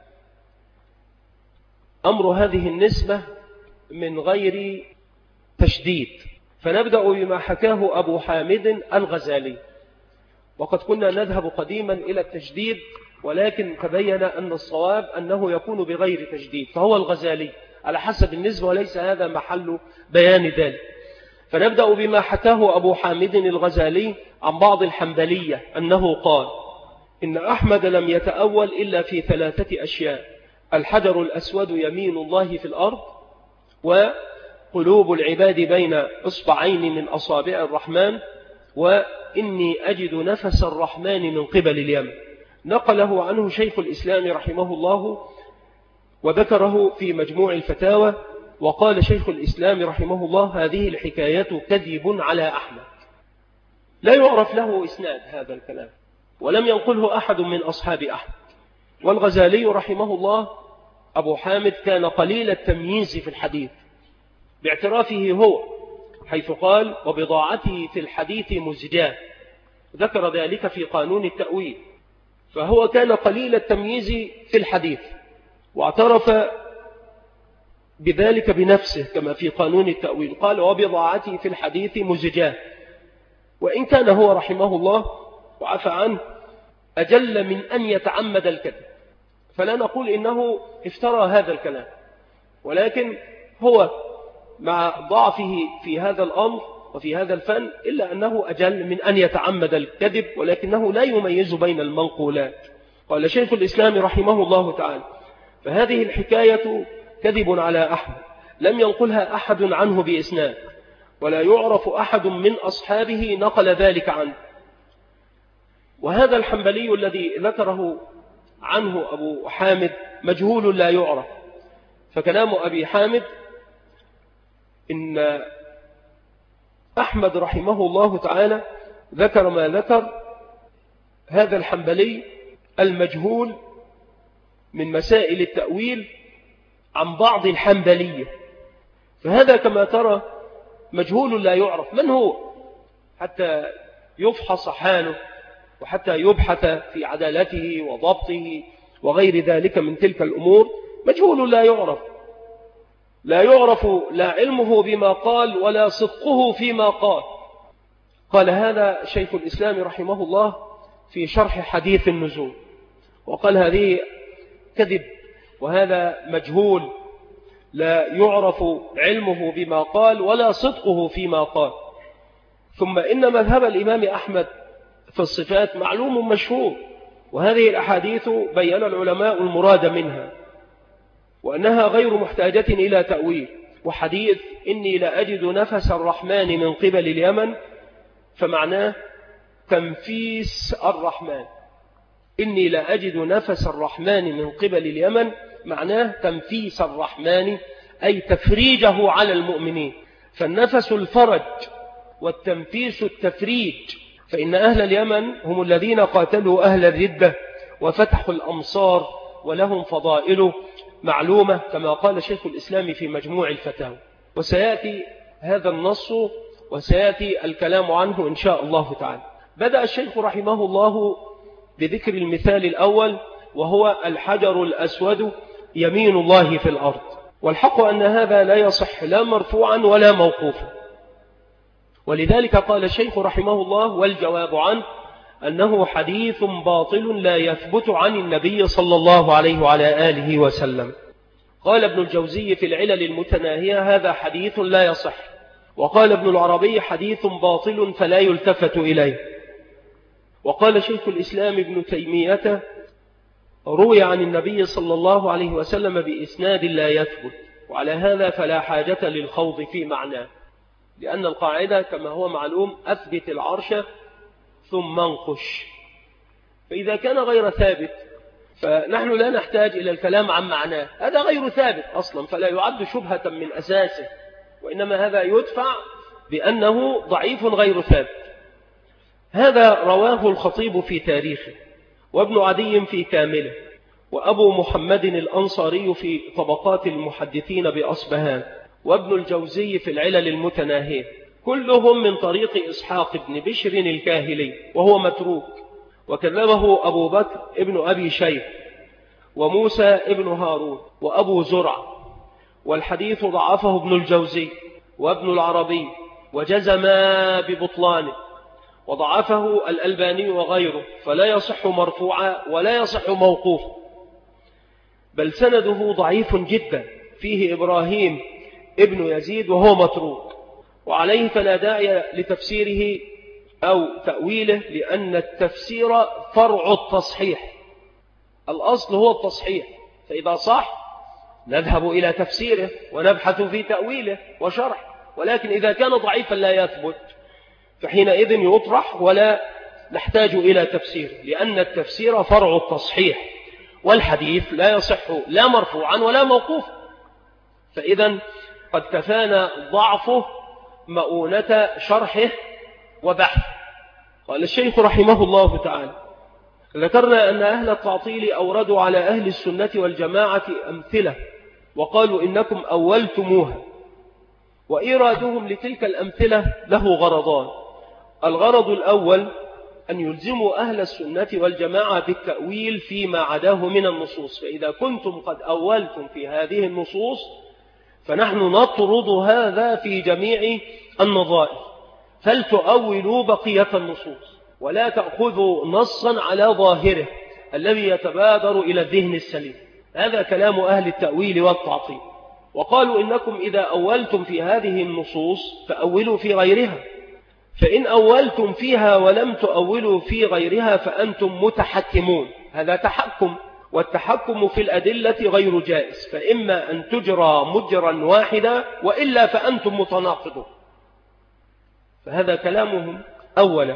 أمر هذه النسبة من غير تشديد. فنبدأ بما حكاه أبو حامد الغزالي، وقد كنا نذهب قديما إلى التشديد، ولكن تبين أن الصواب أنه يكون بغير تشديد، فهو الغزالي على حسب النسبة، وليس هذا محل بيان ذلك. فنبدأ بما حكاه أبو حامد الغزالي عن بعض الحنبلية أنه قال: إن أحمد لم يتأول إلا في ثلاثة أشياء: الحجر الأسود يمين الله في الأرض، وقلوب العباد بين إصبعين من أصابع الرحمن، وإني أجد نفس الرحمن من قبل اليمن. نقله عنه شيخ الإسلام رحمه الله وذكره في مجموع الفتاوى. وقال شيخ الإسلام رحمه الله: هذه الحكاية كذب على أحمد. لا يعرف له إسناد هذا الكلام، ولم ينقله أحد من أصحاب أحمد. والغزالي رحمه الله أبو حامد كان قليل التمييز في الحديث باعترافه هو، حيث قال: وبضاعته في الحديث مزجاه، ذكر ذلك في قانون التأويل. فهو كان قليل التمييز في الحديث، واعترف بذلك بنفسه كما في قانون التأويل، قال: وبضاعته في الحديث مزجاه. وإن كان هو رحمه الله وعفى عنه أجل من أن يتعمد الكذب، فلا نقول إنه افترى هذا الكلام، ولكن هو مع ضعفه في هذا الأمر وفي هذا الفن إلا أنه أجل من أن يتعمد الكذب، ولكنه لا يميز بين المنقولات. قال شيخ الإسلام رحمه الله تعالى: فهذه الحكاية كذب على أحمد، لم ينقلها أحد عنه بإسناد، ولا يعرف أحد من أصحابه نقل ذلك عنه. وهذا الحنبلي الذي ذكره عنه أبو حامد مجهول لا يعرف. فكلام أبي حامد إن أحمد رحمه الله تعالى ذكر ما ذكر، هذا الحنبلي المجهول من مسائل التأويل عن بعض الحنبلية، فهذا كما ترى مجهول لا يعرف من هو، حتى يفحص حاله وحتى يبحث في عدالته وضبطه وغير ذلك من تلك الأمور. مجهول لا يعرف، لا يعرف لا علمه بما قال ولا صدقه فيما قال. قال هذا شيخ الإسلام رحمه الله في شرح حديث النزول، وقال هذه كذب، وهذا مجهول لا يعرف علمه بما قال ولا صدقه فيما قال. ثم إن مذهب الإمام أحمد في الصفات معلوم مشهور، وهذه الأحاديث بين العلماء المراد منها، وأنها غير محتاجة إلى تأويل. وحديث إني لأجد نفس الرحمن من قبل اليمن فمعناه تنفيس الرحمن، إني لأجد نفس الرحمن من قبل اليمن معناه تنفيس الرحمن، أي تفريجه على المؤمنين. فالنفس الفرج والتنفيس التفريج، فإن أهل اليمن هم الذين قاتلوا أهل الردة وفتحوا الأمصار، ولهم فضائل معلومة كما قال شيخ الإسلام في مجموع الفتاوى. وسيأتي هذا النص وسيأتي الكلام عنه إن شاء الله تعالى. بدأ الشيخ رحمه الله بذكر المثال الأول، وهو الحجر الأسود يمين الله في الأرض. والحق أن هذا لا يصح لا مرفوعا ولا موقوفا، ولذلك قال الشيخ رحمه الله: والجواب عنه أنه حديث باطل لا يثبت عن النبي صلى الله عليه وعلى آله وسلم. قال ابن الجوزي في العلل المتناهية هذا حديث لا يصح. وقال ابن العربي حديث باطل فلا يلتفت إليه. وقال شيخ الإسلام ابن تيمية روي عن النبي صلى الله عليه وسلم بإسناد لا يثبت، وعلى هذا فلا حاجة للخوض في معناه، لأن القاعدة كما هو معلوم أثبت العرش ثم انقش. فإذا كان غير ثابت فنحن لا نحتاج إلى الكلام عن معناه، هذا غير ثابت أصلا فلا يعد شبهة من أساسه، وإنما هذا يدفع بأنه ضعيف غير ثابت. هذا رواه الخطيب في تاريخه، وابن عدي في كامله، وأبو محمد الأنصاري في طبقات المحدثين بأصبهان، وابن الجوزي في العلل المتناهية، كلهم من طريق إسحاق بن بشر الكاهلي وهو متروك، وكذبه أبو بكر ابن أبي شيخ وموسى ابن هارون وأبو زرع، والحديث ضعفه ابن الجوزي وابن العربي وجزما ببطلانه، وضعفه الألباني وغيره، فلا يصح مرفوعا ولا يصح موقوفا، بل سنده ضعيف جدا، فيه إبراهيم ابن يزيد وهو متروك، وعليه فلا داعي لتفسيره أو تأويله، لأن التفسير فرع التصحيح، الأصل هو التصحيح، فإذا صح نذهب إلى تفسيره ونبحث في تأويله وشرح، ولكن إذا كان ضعيفا لا يثبت فحينئذ يطرح ولا نحتاج إلى تفسير، لأن التفسير فرع التصحيح، والحديث لا يصح لا مرفوعا ولا موقوفا، فإذا قد كفانا ضعفه مؤونة شرحه وبحث. قال الشيخ رحمه الله تعالى: ذكرنا أن أهل التعطيل أوردوا على أهل السنة والجماعة أمثلة وقالوا إنكم أولتموها، وإيرادهم لتلك الأمثلة له غرضان. الغرض الأول أن يلزموا أهل السنة والجماعة بالتأويل فيما عداه من النصوص، فإذا كنتم قد أولتم في هذه النصوص فنحن نطرد هذا في جميع النظائر، فلتؤولوا بقية النصوص ولا تأخذوا نصا على ظاهره الذي يتبادر إلى الذهن السليم. هذا كلام أهل التأويل والتعطيل. وقالوا إنكم إذا أولتم في هذه النصوص فأولوا في غيرها، فإن أولتم فيها ولم تؤولوا في غيرها فأنتم متحكمون. هذا تحكم، والتحكم في الأدلة غير جائز، فإما أن تجرى مجرا واحدا وإلا فأنتم متناقضون. فهذا كلامهم أولا.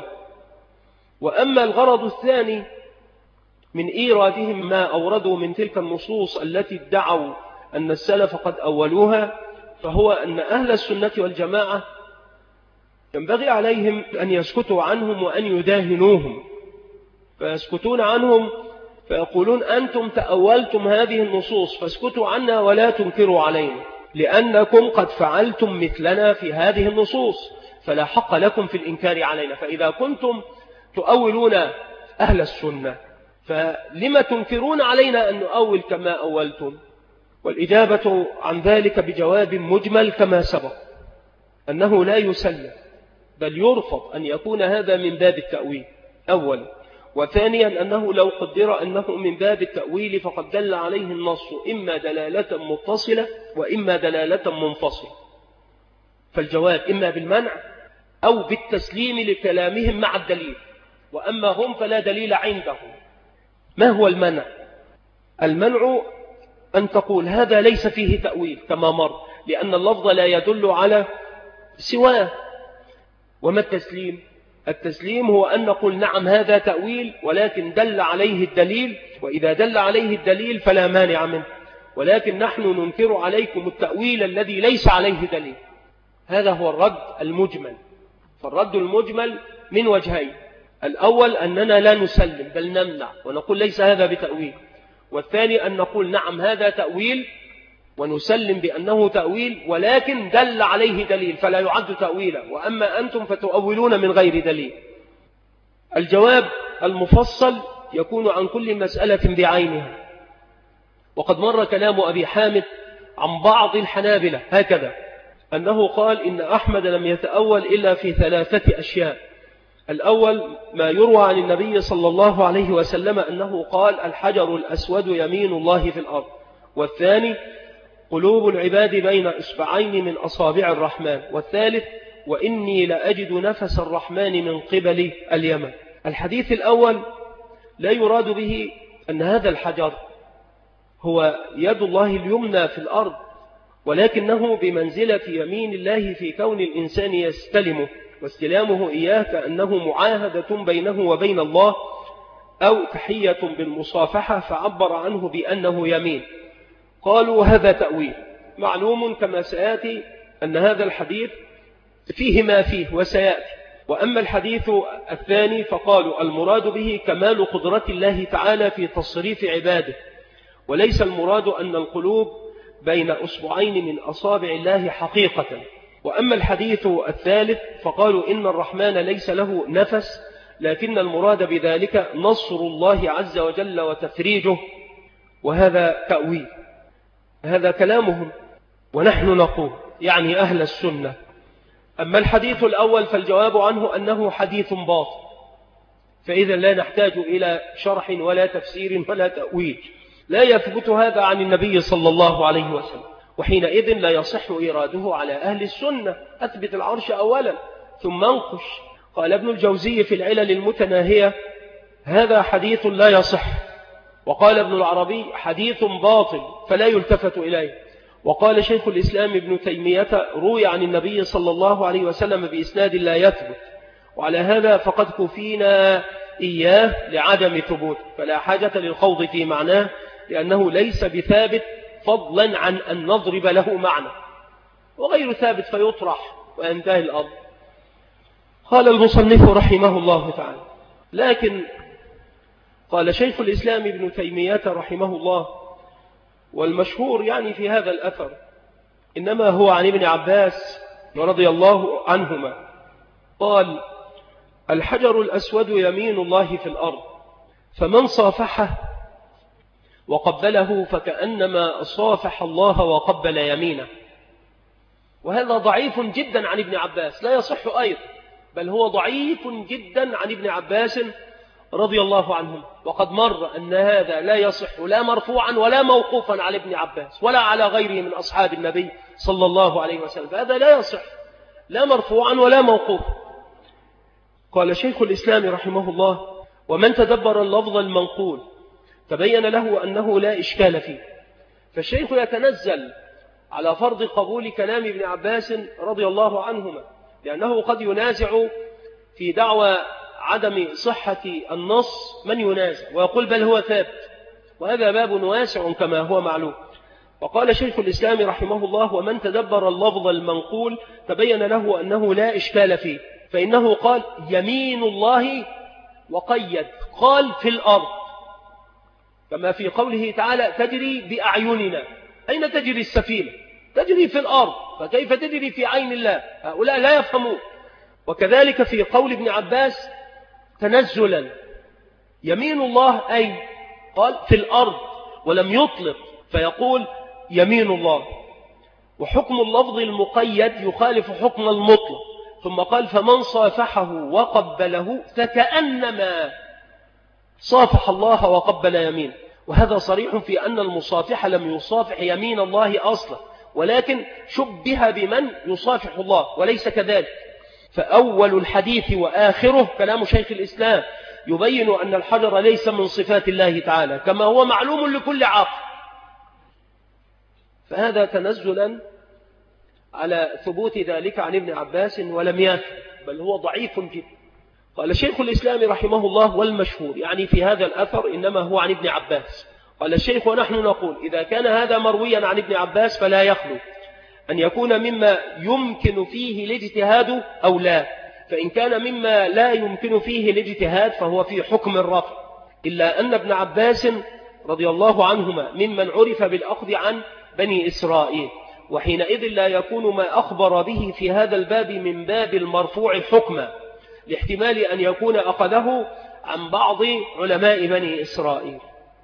وأما الغرض الثاني من إيرادهم ما أوردوا من تلك النصوص التي ادعوا أن السلف قد أولوها، فهو أن أهل السنة والجماعة ينبغي عليهم أن يسكتوا عنهم وأن يداهنوهم، فيسكتون عنهم فيقولون أنتم تأولتم هذه النصوص فاسكتوا عنا ولا تنكروا علينا، لأنكم قد فعلتم مثلنا في هذه النصوص فلا حق لكم في الإنكار علينا. فإذا كنتم تؤولون أهل السنة فلما تنكرون علينا أن نؤول كما أولتم؟ والإجابة عن ذلك بجواب مجمل كما سبق، أنه لا يسلم، بل يرفض أن يكون هذا من باب التأويل أولا. وثانيا أنه لو قدر أنه من باب التأويل فقد دل عليه النص إما دلالة متصلة وإما دلالة منفصلة، فالجواب إما بالمنع أو بالتسليم لكلامهم مع الدليل، وأما هم فلا دليل عندهم. ما هو المنع؟ المنع أن تقول هذا ليس فيه تأويل كما مر، لأن اللفظ لا يدل على سواه. وما التسليم؟ التسليم هو أن نقول نعم هذا تأويل ولكن دل عليه الدليل، وإذا دل عليه الدليل فلا مانع منه، ولكن نحن ننكر عليكم التأويل الذي ليس عليه دليل. هذا هو الرد المجمل. فالرد المجمل من وجهين: الأول أننا لا نسلم بل نمنع ونقول ليس هذا بتأويل، والثاني أن نقول نعم هذا تأويل ونسلم بأنه تأويل ولكن دل عليه دليل فلا يعد تأويلا، وأما أنتم فتؤولون من غير دليل. الجواب المفصل يكون عن كل مسألة بعينها. وقد مر كلام أبي حامد عن بعض الحنابلة هكذا، أنه قال إن أحمد لم يتأول إلا في ثلاثة أشياء: الأول ما يروى عن النبي صلى الله عليه وسلم أنه قال الحجر الأسود يمين الله في الأرض، والثاني قلوب العباد بين إصبعين من أصابع الرحمن. والثالث وإني لأجد نفس الرحمن من قبل اليمن. الحديث الأول لا يراد به أن هذا الحجر هو يد الله اليمنى في الأرض، ولكنه بمنزلة يمين الله في كون الإنسان يستلمه، واستلامه إياه كأنه معاهدة بينه وبين الله، أو تحية بالمصافحة فعبر عنه بأنه يمين. قالوا هذا تأويل معلوم كما سيأتي أن هذا الحديث فيه ما فيه وسيأتي. وأما الحديث الثاني فقالوا المراد به كمال قدرة الله تعالى في تصريف عباده، وليس المراد أن القلوب بين أصبعين من أصابع الله حقيقة. وأما الحديث الثالث فقالوا إن الرحمن ليس له نفس، لكن المراد بذلك نصر الله عز وجل وتفريجه، وهذا تأويل. هذا كلامهم، ونحن نقول يعني أهل السنة. أما الحديث الأول فالجواب عنه أنه حديث باطل، فإذا لا نحتاج إلى شرح ولا تفسير ولا تأويل، لا يثبت هذا عن النبي صلى الله عليه وسلم، وحينئذ لا يصح إراده على أهل السنة. أثبت العرش أولا ثم انقش. قال ابن الجوزي في العلل المتناهية هذا حديث لا يصح. وقال ابن العربي حديث باطل فلا يلتفت إليه. وقال شيخ الإسلام ابن تيمية روي عن النبي صلى الله عليه وسلم بإسناد لا يثبت، وعلى هذا فقد كفينا إياه لعدم ثبوت، فلا حاجة للخوض في معناه لأنه ليس بثابت، فضلا عن أن نضرب له معنى، وغير ثابت فيطرح وينتهي الأمر. قال المصنف رحمه الله تعالى: لكن قال شيخ الإسلام ابن تيمية رحمه الله، والمشهور يعني في هذا الأثر إنما هو عن ابن عباس رضي الله عنهما، قال: الحجر الأسود يمين الله في الأرض، فمن صافحه وقبله فكأنما صافح الله وقبل يمينه. وهذا ضعيف جدا عن ابن عباس، لا يصح أيضا، بل هو ضعيف جدا عن ابن عباس رضي الله عنهم. وقد مر أن هذا لا يصح لا مرفوعا ولا موقوفا على ابن عباس ولا على غيره من أصحاب النبي صلى الله عليه وسلم، فهذا لا يصح لا مرفوعا ولا موقوفا. قال شيخ الإسلام رحمه الله: ومن تدبر اللفظ المنقول تبين له أنه لا إشكال فيه. فالشيخ يتنزل على فرض قبول كلام ابن عباس رضي الله عنهما، لأنه قد ينازع في دعوى عدم صحة النص من ينازع ويقول بل هو ثابت، وهذا باب واسع كما هو معلوم. وقال شيخ الإسلام رحمه الله: ومن تدبر اللفظ المنقول تبين له أنه لا إشكال فيه، فإنه قال يمين الله وقيد، قال في الأرض، كما في قوله تعالى تجري بأعيننا. أين تجري السفينة؟ تجري في الأرض، فكيف تجري في عين الله؟ هؤلاء لا يفهمون. وكذلك في قول ابن عباس تنزلا يمين الله أي قال في الأرض ولم يطلق، فيقول يمين الله. وحكم اللفظ المقيد يخالف حكم المطلق، ثم قال فمن صافحه وقبله فكأنما صافح الله وقبل يمين. وهذا صريح في أن المصافح لم يصافح يمين الله أصلا، ولكن شبه بمن يصافح الله وليس كذلك. فأول الحديث وآخره كلام شيخ الإسلام يبين أن الحجر ليس من صفات الله تعالى كما هو معلوم لكل عاقل، فهذا تنزلا على ثبوت ذلك عن ابن عباس ولم يثبت، بل هو ضعيف جدا. قال شيخ الإسلام رحمه الله: والمشهور يعني في هذا الأثر إنما هو عن ابن عباس. قال الشيخ: ونحن نقول إذا كان هذا مرويا عن ابن عباس فلا يخلو أن يكون مما يمكن فيه الاجتهاد أو لا، فإن كان مما لا يمكن فيه الاجتهاد فهو في حكم الرفع، إلا أن ابن عباس رضي الله عنهما ممن عرف بالأخذ عن بني إسرائيل، وحينئذ لا يكون ما أخبر به في هذا الباب من باب المرفوع حكما، لاحتمال أن يكون أخذه عن بعض علماء بني إسرائيل.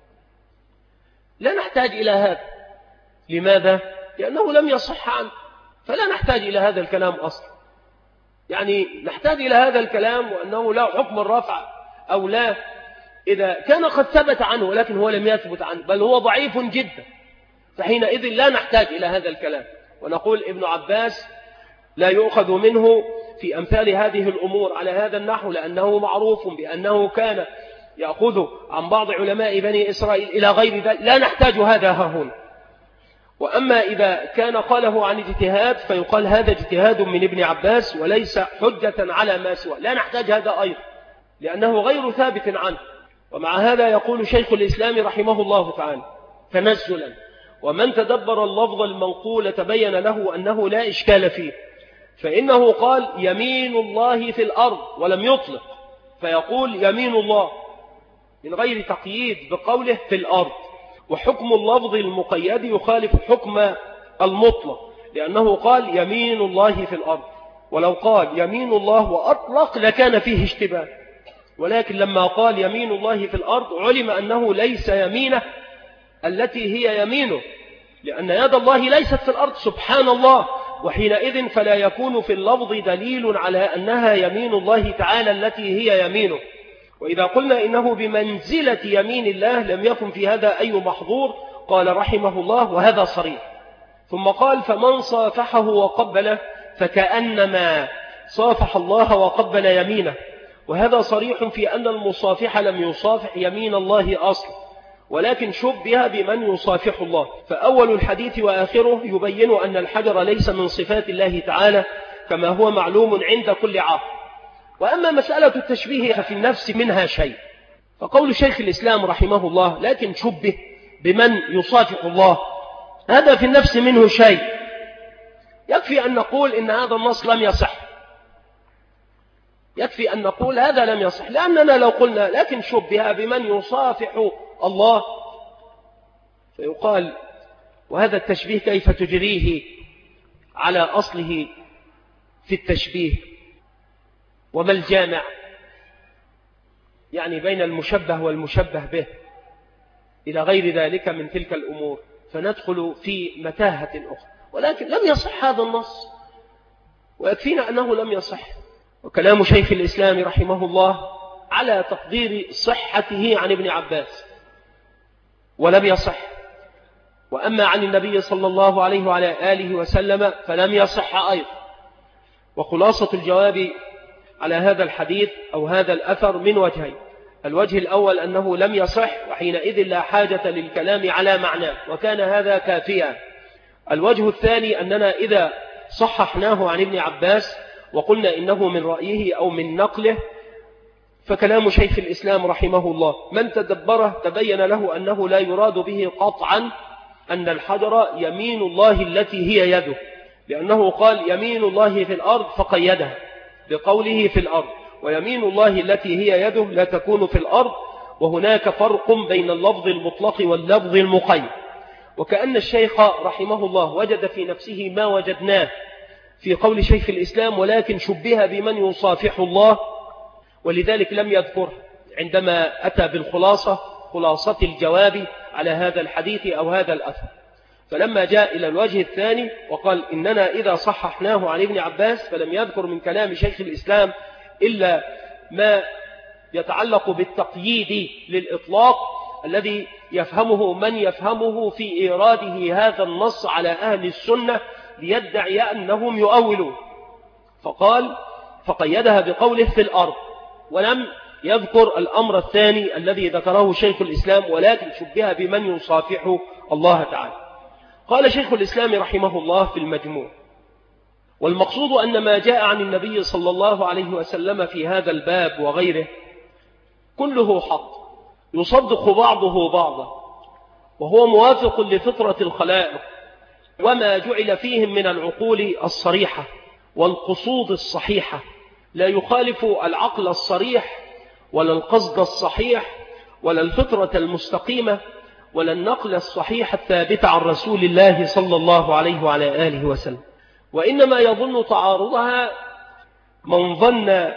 لا نحتاج إلى هذا. لماذا؟ لأنه لم يصح عنه، فلا نحتاج إلى هذا الكلام أصلا. يعني نحتاج إلى هذا الكلام وأنه لا حكم الرفع أو لا إذا كان قد ثبت عنه، ولكن هو لم يثبت عنه، بل هو ضعيف جدا. فحينئذ لا نحتاج إلى هذا الكلام ونقول ابن عباس لا يؤخذ منه في أمثال هذه الأمور على هذا النحو، لأنه معروف بأنه كان يأخذ عن بعض علماء بني إسرائيل إلى غير ذلك، لا نحتاج هذا هنا. وأما إذا كان قاله عن اجتهاد فيقال هذا اجتهاد من ابن عباس وليس حجة على ما سوى، لا نحتاج هذا أيضا لأنه غير ثابت عنه. ومع هذا يقول شيخ الإسلام رحمه الله تعالى تنزلا: ومن تدبر اللفظ المنقول تبين له أنه لا إشكال فيه، فإنه قال يمين الله في الأرض ولم يطلق، فيقول يمين الله من غير تقييد بقوله في الأرض. وحكم اللفظ المقيد يخالف حكم المطلق، لأنه قال يمين الله في الأرض، ولو قال يمين الله وأطلق لكان فيه اشتباه، ولكن لما قال يمين الله في الأرض علم أنه ليس يمينه التي هي يمينه، لأن يد الله ليست في الأرض سبحان الله، وحينئذ فلا يكون في اللفظ دليل على أنها يمين الله تعالى التي هي يمينه. وإذا قلنا إنه بمنزلة يمين الله لم يكن في هذا أي محظور. قال رحمه الله وهذا صريح. ثم قال فمن صافحه وقبله فكأنما صافح الله وقبل يمينه، وهذا صريح في أن المصافح لم يصافح يمين الله أصلا، ولكن شبه بمن يصافح الله. فأول الحديث وآخره يبين أن الحجر ليس من صفات الله تعالى كما هو معلوم عند كل عاقل. وأما مسألة التشبيه ففي النفس منها شيء، فقول شيخ الإسلام رحمه الله لكن شبه بمن يصافح الله، هذا في النفس منه شيء. يكفي أن نقول إن هذا النص لم يصح، يكفي أن نقول هذا لم يصح، لأننا لو قلنا لكن شبه بمن يصافح الله فيقال وهذا التشبيه كيف تجريه على أصله في التشبيه، وما الجامع يعني بين المشبه والمشبه به إلى غير ذلك من تلك الأمور، فندخل في متاهة أخرى. ولكن لم يصح هذا النص، ويكفينا أنه لم يصح. وكلام شيخ الإسلام رحمه الله على تقدير صحته عن ابن عباس ولم يصح، وأما عن النبي صلى الله عليه وعلى آله وسلم فلم يصح أيضا. وخلاصة الجواب على هذا الحديث أو هذا الأثر من وجهين: الوجه الأول أنه لم يصح، وحينئذ لا حاجة للكلام على معناه وكان هذا كافيا. الوجه الثاني أننا إذا صححناه عن ابن عباس وقلنا إنه من رأيه أو من نقله فكلام شيخ الإسلام رحمه الله من تدبره تبين له أنه لا يراد به قطعا أن الحجر يمين الله التي هي يده، لأنه قال يمين الله في الأرض فقيدها بقوله في الأرض، ويمين الله التي هي يده لا تكون في الأرض، وهناك فرق بين اللفظ المطلق واللفظ المقيد. وكأن الشيخ رحمه الله وجد في نفسه ما وجدناه في قول شيخ الإسلام ولكن شبه بمن يصافح الله، ولذلك لم يذكر عندما أتى بالخلاصة خلاصة الجواب على هذا الحديث أو هذا الأثر. فلما جاء إلى الوجه الثاني وقال إننا إذا صححناه عن ابن عباس فلم يذكر من كلام شيخ الإسلام إلا ما يتعلق بالتقييد للإطلاق الذي يفهمه من يفهمه في إيراده هذا النص على أهل السنة ليدعي أنهم يؤولون، فقال فقيدها بقوله في الأرض، ولم يذكر الأمر الثاني الذي ذكره شيخ الإسلام ولكن شبه بمن يصافح الله تعالى. قال شيخ الإسلام رحمه الله في المجموع: والمقصود أن ما جاء عن النبي صلى الله عليه وسلم في هذا الباب وغيره كله حق يصدق بعضه بعضا، وهو موافق لفطرة الخلائق وما جعل فيهم من العقول الصريحة والقصود الصحيحة، لا يخالف العقل الصريح ولا القصد الصحيح ولا الفطرة المستقيمة ولا النقل الصحيح الثابت عن رسول الله صلى الله عليه وعلى آله وسلم، وإنما يظن تعارضها من ظن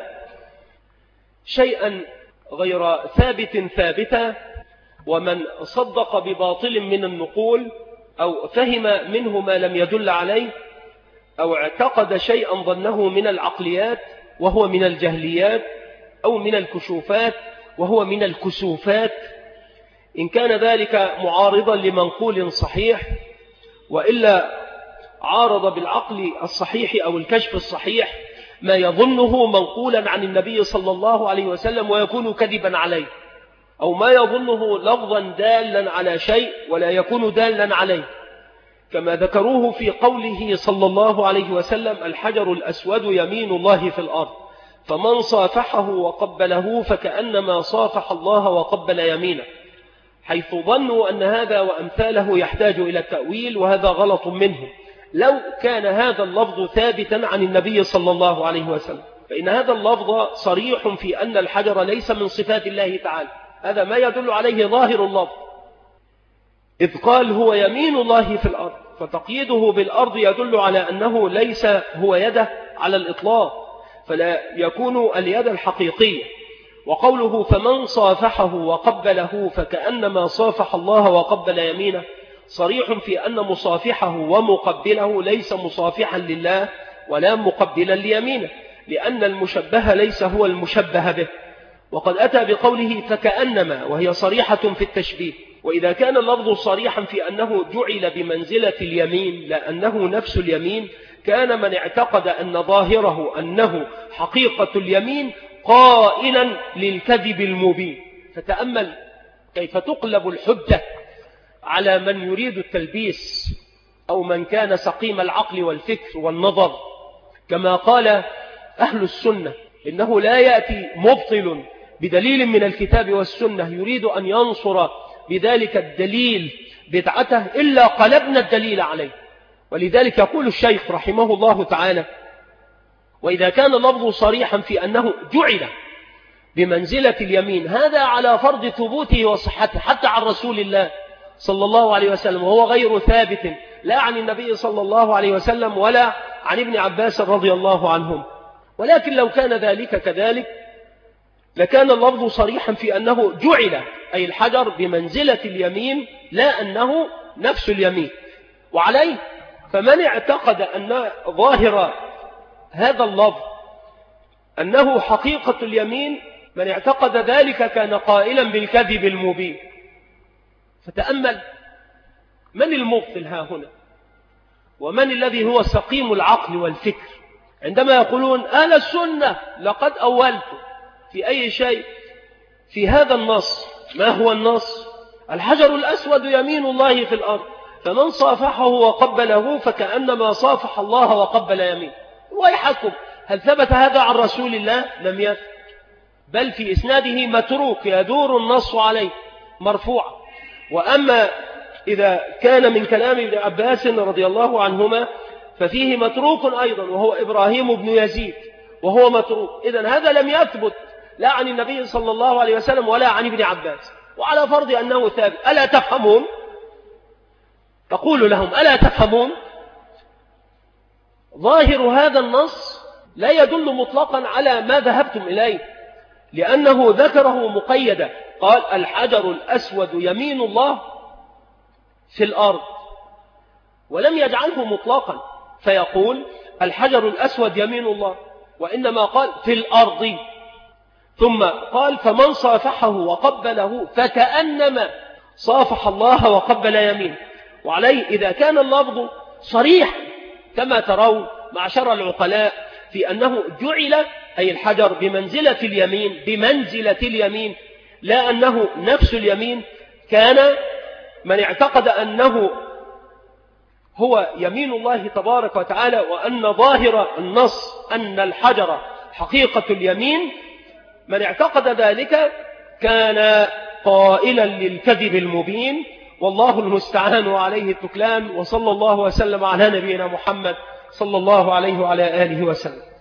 شيئا غير ثابت ثابتا، ومن صدق بباطل من النقول أو فهم منه ما لم يدل عليه، أو اعتقد شيئا ظنه من العقليات وهو من الجهليات، أو من الكشوفات وهو من الكسوفات، إن كان ذلك معارضا لمنقول صحيح، وإلا عارض بالعقل الصحيح أو الكشف الصحيح ما يظنه منقولا عن النبي صلى الله عليه وسلم ويكون كذبا عليه، أو ما يظنه لفظا دالا على شيء ولا يكون دالا عليه، كما ذكروه في قوله صلى الله عليه وسلم: الحجر الأسود يمين الله في الأرض، فمن صافحه وقبله فكأنما صافح الله وقبل يمينه، حيث ظنوا أن هذا وأمثاله يحتاج إلى التأويل، وهذا غلط منه. لو كان هذا اللفظ ثابتا عن النبي صلى الله عليه وسلم، فإن هذا اللفظ صريح في أن الحجر ليس من صفات الله تعالى، هذا ما يدل عليه ظاهر اللفظ، إذ قال هو يمين الله في الأرض، فتقييده بالأرض يدل على أنه ليس هو يده على الإطلاق، فلا يكون اليد الحقيقية. وقوله فمن صافحه وقبله فكأنما صافح الله وقبل يمينه صريح في أن مصافحه ومقبله ليس مصافحا لله ولا مقبلا ليمينه، لأن المشبه ليس هو المشبه به. وقد أتى بقوله فكأنما، وهي صريحة في التشبيه. وإذا كان اللفظ صريحا في أنه جعل بمنزلة اليمين لا أنه نفس اليمين، كان من اعتقد أن ظاهره أنه حقيقة اليمين قائلا للكذب المبين. فتأمل كيف تقلب الحجة على من يريد التلبيس أو من كان سقيم العقل والفكر والنظر، كما قال أهل السنة إنه لا يأتي مبطل بدليل من الكتاب والسنة يريد أن ينصر بذلك الدليل بدعته إلا قلبنا الدليل عليه. ولذلك يقول الشيخ رحمه الله تعالى: وإذا كان اللفظ صريحا في أنه جعل بمنزلة اليمين، هذا على فرض ثبوته وصحته حتى عن رسول الله صلى الله عليه وسلم، وهو غير ثابت لا عن النبي صلى الله عليه وسلم ولا عن ابن عباس رضي الله عنهم. ولكن لو كان ذلك كذلك لكان اللفظ صريحا في أنه جعل أي الحجر بمنزلة اليمين لا أنه نفس اليمين. وعليه فمن اعتقد أن ظاهر هذا اللفظ أنه حقيقة اليمين، من اعتقد ذلك كان قائلا بالكذب المبين. فتأمل من المبطل ها هنا، ومن الذي هو سقيم العقل والفكر عندما يقولون أهل السنة لقد أولت في أي شيء في هذا النص. ما هو النص؟ الحجر الأسود يمين الله في الأرض، فمن صافحه وقبله فكأنما صافح الله وقبل يمين. ويحكم هل ثبت هذا عن رسول الله؟ لم يثبت، بل في إسناده متروك يدور النص عليه مرفوعا. وأما إذا كان من كلام ابن عباس رضي الله عنهما ففيه متروك أيضا، وهو إبراهيم بن يزيد، وهو متروك. إذن هذا لم يثبت لا عن النبي صلى الله عليه وسلم ولا عن ابن عباس، وعلى فرض أنه ثابت ألا تفهمون؟ تقول لهم ألا تفهمون؟ ظاهر هذا النص لا يدل مطلقا على ما ذهبتم إليه، لأنه ذكره مقيدا، قال الحجر الأسود يمين الله في الأرض، ولم يجعله مطلقا فيقول الحجر الأسود يمين الله، وإنما قال في الأرض، ثم قال فمن صافحه وقبله فكأنما صافح الله وقبل يمين. وعليه إذا كان اللفظ صريح كما ترون معشر العقلاء في أنه جعل أي الحجر بمنزلة اليمين بمنزلة اليمين لا أنه نفس اليمين، كان من اعتقد أنه هو يمين الله تبارك وتعالى وأن ظاهر النص أن الحجر حقيقة اليمين، من اعتقد ذلك كان قائلا للكذب المبين. والله المستعان وعليه التكلان، وصلى الله وسلم على نبينا محمد صلى الله عليه وعلى آله وسلم.